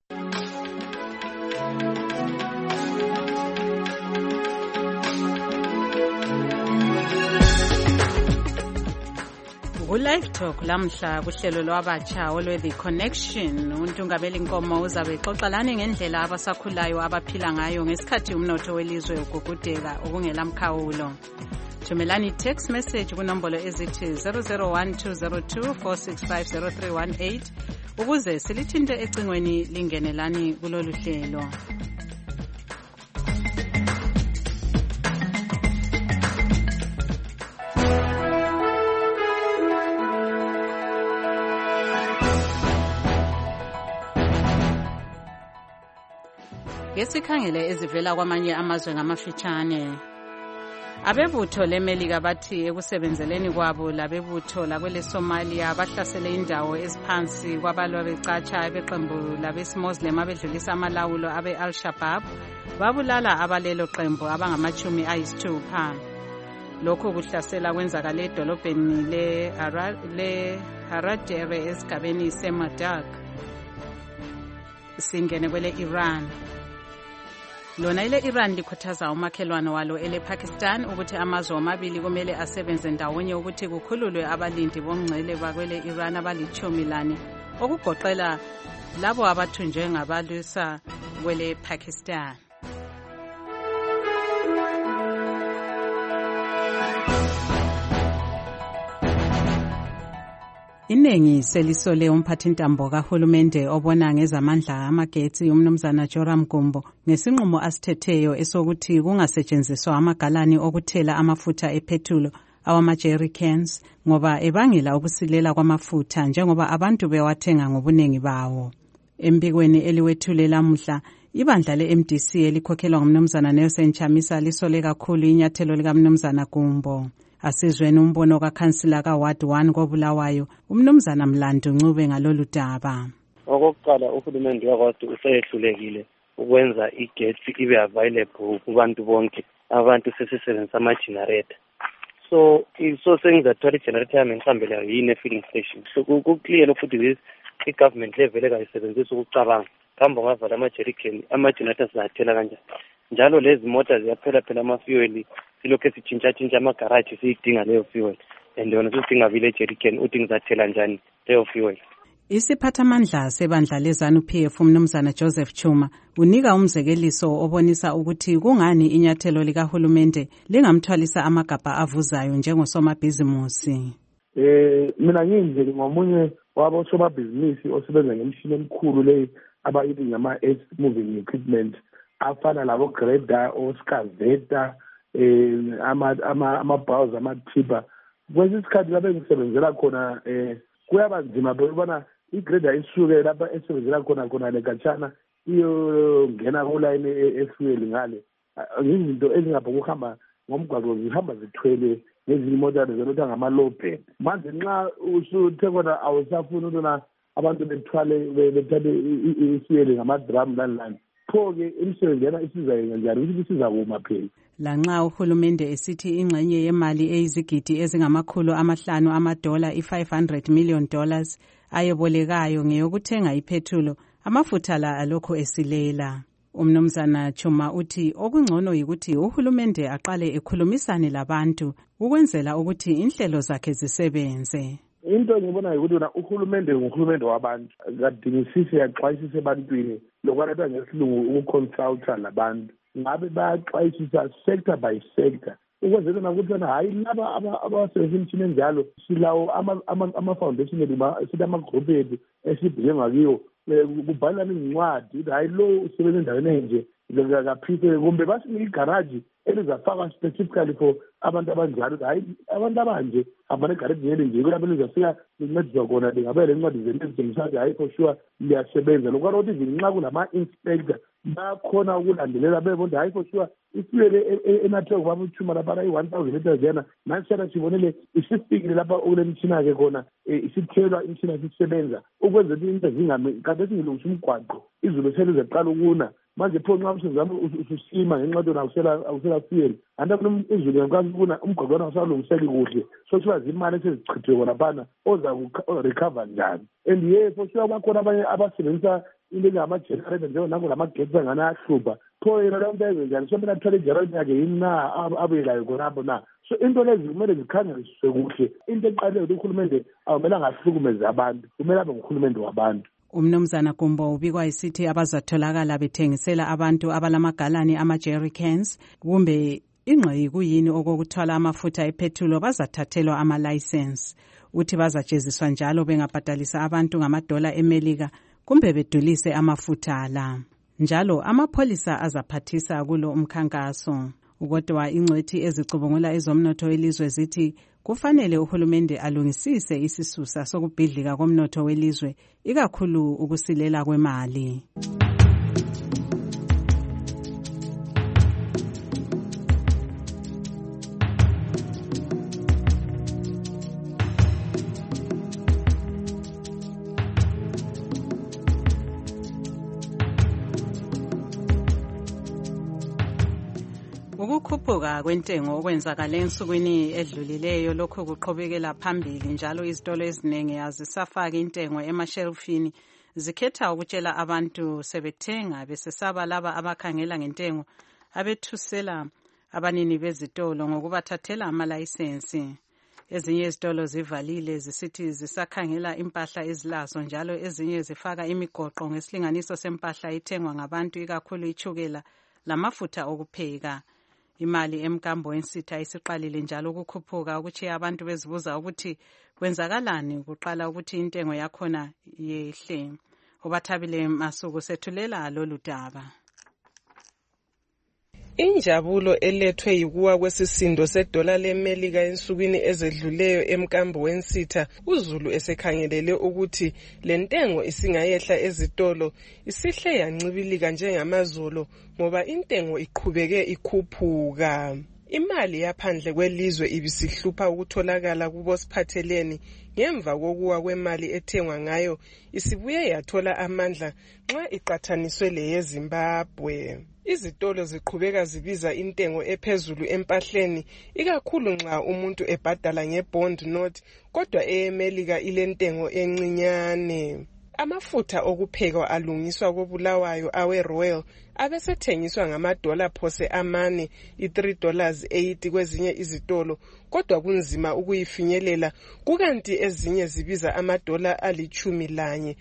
Live Talk lamhla kuhlelo lwabatsha olwe-The Connection. uNtungameli Nkomo uzabe exoxelana ngendlela abasakhulayo abaphila ngayo ngesikhathi umnotho welizwe ugugudeka okungela mkhawulo. Thumelani text message kunombolo ezithi 001202465038 ukuze silithinte ecingweni lingenelani kulolu hlelo. Ngesikhangele ezivela kwamanye amazwe ngamafitshane. Abebutho leMelika bathi ekusebenzeleni kwabo labebutho lakwele Somalia bahlasele indawo eziphansi kwabalwa becatsha beqembu labesimuslim abedlulisa amalawulo abe-Al-Shabaab babulala abalelo qembu abangama-60. Lokhu kuhlasela kwenzakale edolobheni le-Haradere esigabeni seMadak. Singene kwele Iran. Lona ile Iran likhuthaza umakhelwane walo ele-Pakistan ukuthi amazwe amabili kumele asebenze ndawonye ukuthi kukhululwe abalindi bomngcele bakwele Iran abali-10 okugoqela labo abathunjwe ngabalwisa kwele Pakistan. Inengi selisole umphathintambo kahulumende obona ngezamandla amagetsi umnumzana Joram Gumbo ngesinqumo asithetheyo esokuthi kungasetshenziswa amagalani okuthela amafutha ephethulo awama-jerry cans ngoba ebangela ukusilela kwamafutha njengoba abantu bewathenga ngobunengi bawo. Embikweni eliwethule lamuhla ibandla le-MDC elikhokhelwa ngumnumzana Nelson Chamisa lisole kakhulu inyathelo likamnumzana Gumbo. Asizweni umbono kakhansila kaWard 1 koBulawayo, umnumzana Mlando Ncube ngalolu daba. Okokuqala uhulumende wakwaZulu useyehlulekile ukwenza igesi ibe available kubantu bonke. Abantu sesisebenzisa ama-generator. So sengizathwala i-generator yami ngihambela yini e-filling station. So ku-clear futhi i-government level engayisebenzisa ukucabanga. Kambe ngavala ama-generators sizathela kanjani. Njalo lezi mota ziyaphela ama-fuel, silokhu sitshintsha ama-garage siyidinga leyo fuel. And yona sidinga vile jerrycan uthi ngizathela njani leyo fuel. Isiphathamandla sebandla leZANU-PF umnumzana Joseph Chuma unika umzekeliso obonisa ukuthi kungani inyathelo likahulumende lingamthwalisa amagabha avuzayo njengosomabhizimusi. Mina nginje ngomunye wabosomabhizinisi osebenza ngemishini emikhulu le abayithi ngama-earth moving equipment afana labo grader, oscaveta, ama-bowser, ama-tipper. Kwesinye isikhathi lapho ngisebenzela khona kuyaba nzima ukubona igrader isuke lapha esebenzela khona legatshana iyongena kulayini efuel ngale. Izinto ezingaphoka ukuhamba ngomgwaqo zihamba zithwele ngezinye imoto zelotha ngama-low-bed. Manje nxa usuthe khona awusafuni ukubona abantu bethwale ifuel ngama-drum lani. Pho-ke imisebenzi yana isizayenza njani ukuthi isizakuma phela. Lanxa uhulumende esithi ingxenye yemali eyizigidi $500 $500 million ayebolekayo ngeyokuthenga iphethulo, amafutha la alokho esilela. Umnumzana Chuma uthi okungcono yikuthi uhulumende aqale ekhulumisane labantu ukwenzela ukuthi inhlelo zakhe zisebenze. Into ngibona ukuthi uhulumende nguhulumende wabantu, kadingisise yaxwayisise ebantwini lokwanatha ngesilungu ukuconsulta labantu. Ngabe bayaxwayisisa sector by sector ukwenzela ukuthi hayi laba abasebenzisa imishini enjalo silawo ama-foundation sithi ama-group ethu esibheke ngakiwo kubhalana izincwadi ukuthi hayi lo usebenza endaweni enje kaphise kumbe basinike igaraji elizafaka specifically for abantu abanjalo ukuthi hayi abantu abanje hamba negaraji elinje kulapho lizafika lincediswa khona lingabe le ncwadi zenu ezitshengisa ukuthi hayi for sure liyasebenza lokho ukuthi nxa kulama-inspector bakhona ukulandelela bebona hayi for sure ifuel enathwe kubaba uChuma lapha i-1,000 liters yana manje sibonele isifikile lapha kule mtshina-ke khona isithelwa imtshina sisebenza ukwenzela into zingami kanti singilungisa umgwaqo izulu selizeqala ukuna manje pho nxa usizama ususima ngenxa yokuthi awusela fuel anti izulu ngakwazi ukuna umgwaqo wona awusalungiseki kuhle so kuba zimali esezichithwe khona phana oza-recover njani and for sure bakhona abanye abasebenzisa into engama-generator njengonango lamagetsi angane ahlupha pho yena leyo nto ezenjani so mina athwale igenerator yakhe yini na abuyelayo khonapho na so into lezi kumele zikhangeliswe kuhle into eqalile ukuthi uhulumende awumele angahlukumezi abantu kumele abe nguhulumende wabantu. Umnumzana Gumbo ubikwa isithi abazatholakala bethengisela abantu abalamagalani ama-jerrycans kumbe ingxeyi kuyini okokuthwala amafutha ephethulo bazathathelwa ama-license. Uthi bazajeziswa njalo bengabhadalisa abantu ngama-$1 eMelika kumbe bedulise amafutha la. Njalo amapholisa azaphathisa kulo umkhankaso. Kodwa ingcwethi ezicubungula ezomnotho welizwe zithi kufanele uhulumende alungisise isisusa sokubhidlika komnotho welizwe ikakhulu ukusilela kwemali. Ukukhuphuka kwentengo okwenzakala ensukwini edlulileyo lokho kuqhubekela phambili njalo izitolo eziningi azisafaki intengo emashelufini zikhetha ukutshela abantu sebethenga besesaba laba abakhangela ngentengo abethusela abanini bezitolo ngokubathathela amalayisensi. Ezinye izitolo zivalile zisithi zisakhangela impahla ezilazo njalo ezinye zifaka imigoqo ngesilinganiso sempahla ithengwa ngabantu ikakhulu ichukela lamafutha okupheka. Imali emkambo wensitha isiqalile njalo ukukhuphuka ukuchiya abantu bezibuza ukuthi kwenzakalani kuqala ukuthi intengo yakhona yehle. Ubathabile Masuku sethulela lolu daba. Injabulo elethwe yikuwa kwesisindo sedola leMelika ensukwini ezedluleyo emkambo wensitha uZulu esekhangelele ukuthi lentengo isingayehla ezitolo isihle yancibilika njengamazolo ngoba intengo iqhubeke ikhuphuka. Imali yaphandle kwelizwe ibisihlupha ukutholakala kubosiphatheleni ngemva kokuwa kwemali ethengwa ngayo isibuye yathola amandla nxa iqathaniswe leyeZimbabwe. Izitolo ziqhubeka zibiza intengo ephezulu empahleni ikakhulu nxa umuntu ebhadala ngebond note kodwa eMelika ilentengo encinyane. Amafutha okupheka alungiswa koBulawayo aweRoyal abesethengiswa ngamadola phose amane $3.80 kwezinye izitolo kodwa kunzima ukuyifinyelela kukanti ezinye zibiza amadola $11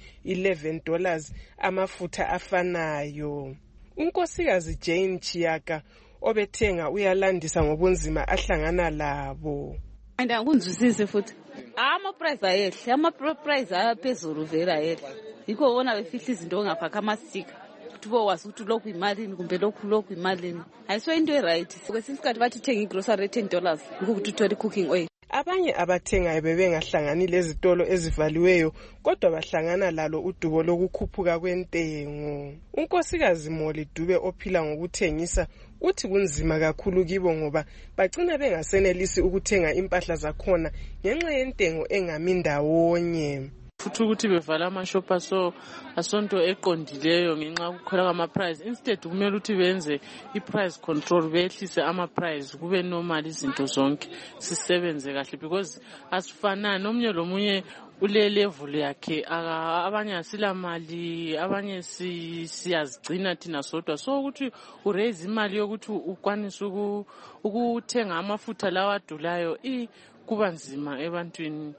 $11 amafutha afanayo. Unkosikazi Jane Chiyaka obethenga uyalandisa ngobunzima ahlangana labo. Angikunzwisisi futhi ama-price ayehle ama-price aphezulu vele ayehle yikho wona befihla izinto ongafaka amastika ukuthi bowazi ukuthi lokhu imalini kumbe lokhu imalini ayisiyo into e-right. Kwesinye isikhathi bathi thenga igrosari $10 yikho ukuthi uthole i-cooking oil. Abanye abathengayo bebengahlangani lezitolo ezivaliweyo kodwa bahlangana lalo udubo lokukhuphuka kwentengo. Unkosikazi Moli Dube ophila ngokuthengisa uthi kunzima kakhulu kibo ngoba bagcina bengasenelisi ukuthenga impahla zakhona ngenxa yentengo engami ndawonye. Futhi ukuthi bevala amashopa so asonto eqondileyo ngenxa ukukhwela kwama-price. Instead kumele ukuthi benze i-price control behlise ama-price kube normal izinto zonke sisebenze kahle because asifanani omunye lomunye ule level yakhe abanye asila mali abanye siyazigcina thina sodwa so ukuthi uraise imali yokuthi ukwanise ukuthenga amafutha lawa adulayo kuba nzima ebantwini.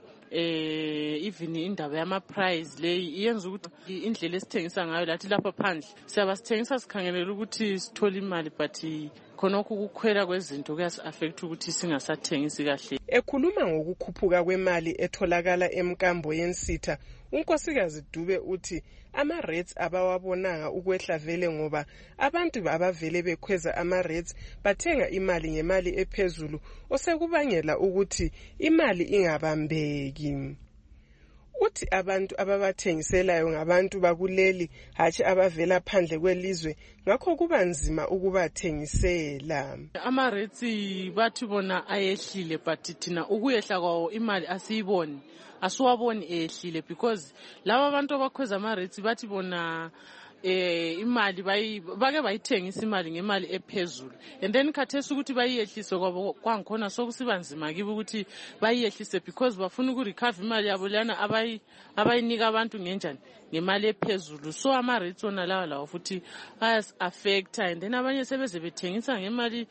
Even indaba yama-price leyi iyenza ukuthi indlela esithengisa ngayo lathi lapha phandle siyabasithengisa sikhangelela ukuthi sithole imali but khonokho ukukhwela kwezinto kuyasi-affect ukuthi singasathengisi kahle. Ekhuluma ngokukhuphuka kwemali etholakala emkambo yensitha unkosikazi Dube uthi ama-rates abawabonanga ukwehla vele ngoba abantu abavele bekhweza ama-rates bathenga imali ngemali ephezulu osekubangela ukuthi imali ingabambeki. Uthi abantu ababathengiselayo ngabantu bakuleli hatshi abavela phandle kwelizwe ngakho kuba nzima ukubathengisela. Ama-rates bathi bona ayehlile but thina ukuyehla kwawo imali asiyiboni asiwaboni ehlile because laba abantu abakhweza ama-rates bathi bona imali bake bayithengisa imali ngemali ephezulu and then khathesi ukuthi bayiyehlise kwabo kwangikhona sokusiba nzima kibo ukuthi bayiyehlise because bafuna ukurecover imali yabo lana abayinika abantu ngenjani ngemali ephezulu so ama-rates ona lawo futhi ayas-affecta and then abanye sebeze bethengisa ngemali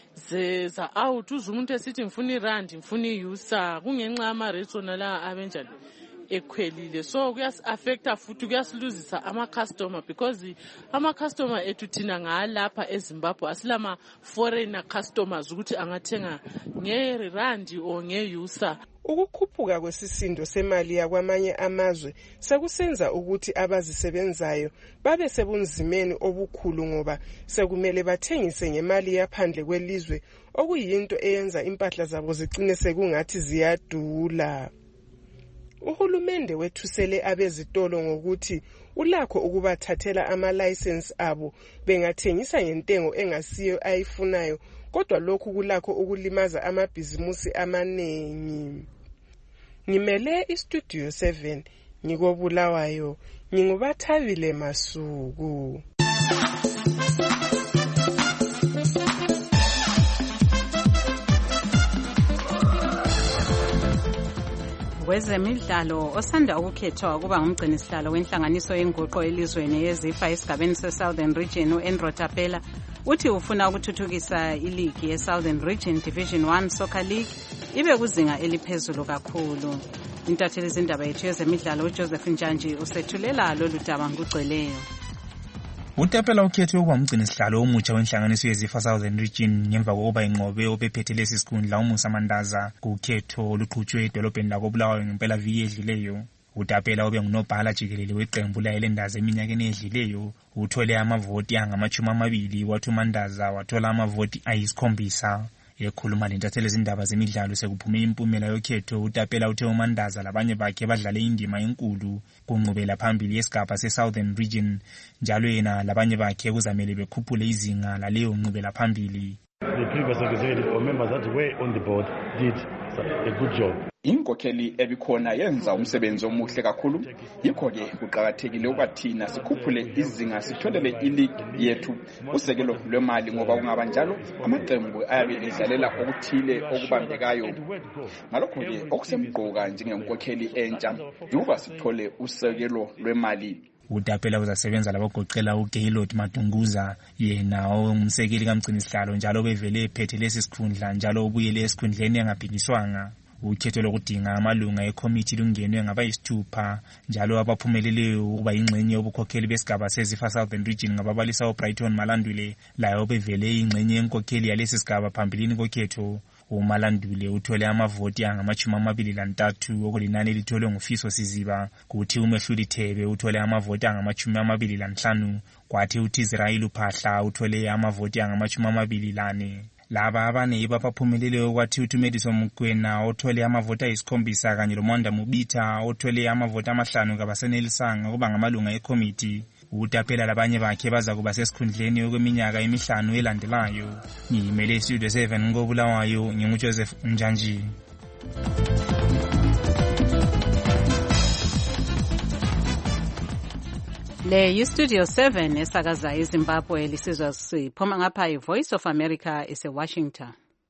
za-out uze umuntu esithi ngifuna irandi ngifuna iyusa kungenxa yama-rates ona la abenjani ekhwelile so kuyasi-affecta futhi kuyasiluzisa ama-customer because ama-customer ethu thina ngalapha eZimbabwe asilama-foreigner customers ukuthi angathenga ngerandi or ngeyusa. Ukukhuphuka kwesisindo semali yakwamanye amazwe sekusenza ukuthi abazisebenzayo babe sebunzimeni obukhulu ngoba sekumele bathengise ngemali yaphandle kwelizwe okuyinto eyenza impahla zabo zigcine sekungathi ziyadula. Uhulumende wethusele abezitolo ngokuthi ulakho ukubathathela ama-license abo bengathengisa ngentengo engasiyo ayifunayo kodwa lokhu kulakho ukulimaza amabhizimusi amaningi. Ngimele iStudio 7 ngikobulawayo ngingubathabile Masuku. Kwezemidlalo osanda ukukhethwa kuba ngumgcinisihlalo wenhlanganiso yenguqo elizweni yeZIFA esigabeni se-Southern Region uEndro Tapela uthi ufuna ukuthuthukisa iligi ye-Southern Region Division 1 Soccer League ibe kuzinga eliphezulu kakhulu. Intatheli zindaba yethu yezemidlalo uJoseph Njanji usethulela lolu daba ngokugcweleyo. UTapela ukhethwe ukuba umgcinisihlalo omutsha wenhlanganiso yeZIFA Southern Region ngemva kokuba inqobe obephethe lesi sikhundla uMusa Mandaza kukhetho oluqhutshwe edolobheni lakoBulawayo ngempela viki edlileyo. UTapela obengunobhala jikelele weqembu layo lendaza eminyakeni edlileyo uthole amavoti angama-20 wathi uMandaza wathola amavoti ayi-7. Ekhuluma lentatheli zindaba zemidlalo sekuphume impumela yokhetho uTapela uthe uMandaza labanye bakhe badlale indima enkulu kunqubela phambili yesigaba se-Southern Region njalo yena labanye bakhe kuzamele bekhuphule izinga laleyo nqubela phambili. The previous executive or members that were on the board did a good job. Inkokheli ebikhona yenza umsebenzi omuhle kakhulu. Yikho-ke kuqakathekile ukwathina sikhuphule izinga sitholele iligi yethu usekelo lwemali ngoba kungaba njalo amaqembu ayabe edlalela okuthile okubambekayo. Ngalokho-ke okusemqoka njengenkokheli entsha ukuba sithole usekelo lwemali. Utapela uzasebenza labogoqela uGaylord Madunguza yena ongumsekeli kamgcinisihlalo njalo bevele ephethe lesi sikhundla njalo ubuyele esikhundleni engaphikiswanga. Ukhetho lokudinga amalunga ekomiti lungenwe ngabayisithupha njalo abaphumeleleyo ukuba ingxenye yobukhokheli besigaba seZifa Southern Region ngababalisa uBrighton Malandule layo bevele ingxenye yenkokheli yalesi sigaba phambilini kokhetho. uMalandule uthole amavoti angama-23 okulinani elitholwe nguFiso Siziba, kuthi uMehluli Thebe uthole amavoti angama-25, kwathi uTizrael Phahla uthole amavoti angama-24. Laba abane baphumelele kwathi uThumediso Mukwena othole amavoti ayisi-7 kanye loMonda Mubita othole amavoti 5 kabasenelisanga kuba ngamalunga ekomiti. Utapela labanye bakhe baza kuba sesikhundleni okweminyaka 5 elandelayo. Ngimele Studio 7 ngoBulawayo nginguJoseph Njanji. Le Studio 7 esakaza eZimbabwe lisizwa siphuma ngapha iVoice of America eseWashington.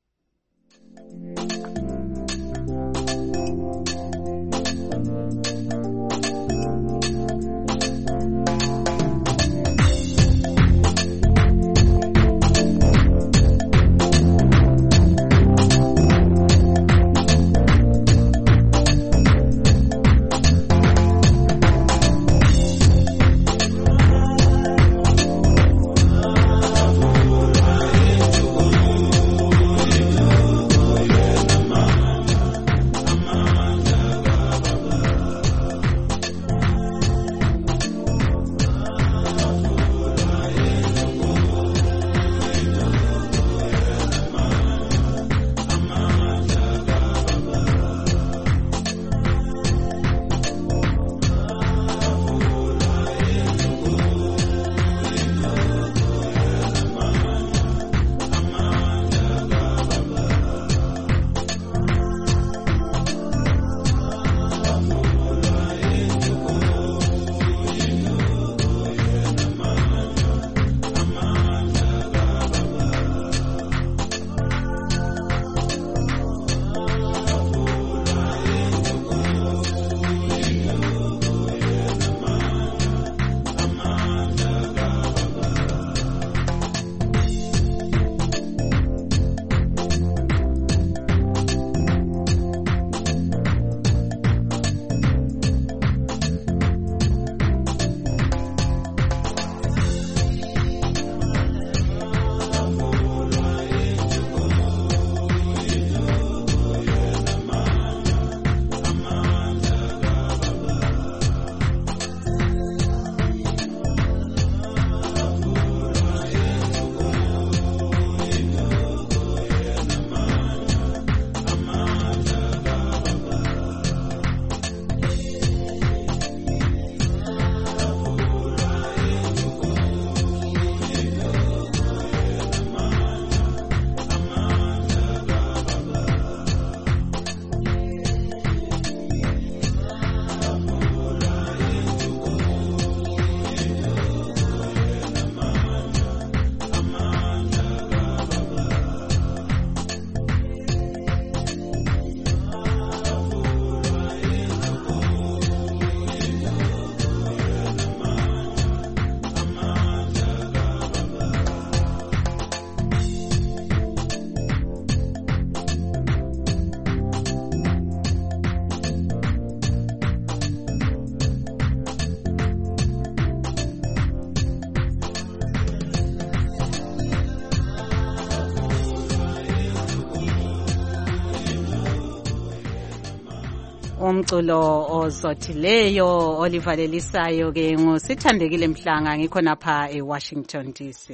Umculo ozothileyo olivalelisayo ke ngusithandekile Mhlanga ngikhonapha eWashington DC.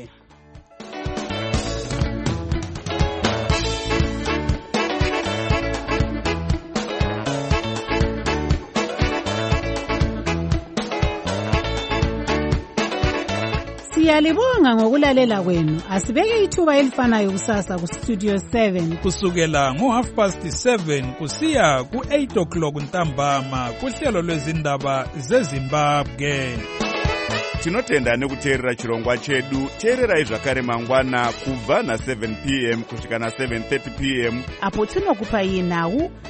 Siyalibonga ngokulalela kwenu. Asibeke ithuba elifanayo kusasa kustudio 7 kusukela ngo7:30 kusiya ku8 ntambama kuhlelo lwezindaba zeZimbabwe. Tinotenda nekuteerera chirongwa chedu. Teererai zvakare mangwana kubva na7 p.m. kusvika na7:30 p.m. apo tinokupai nhau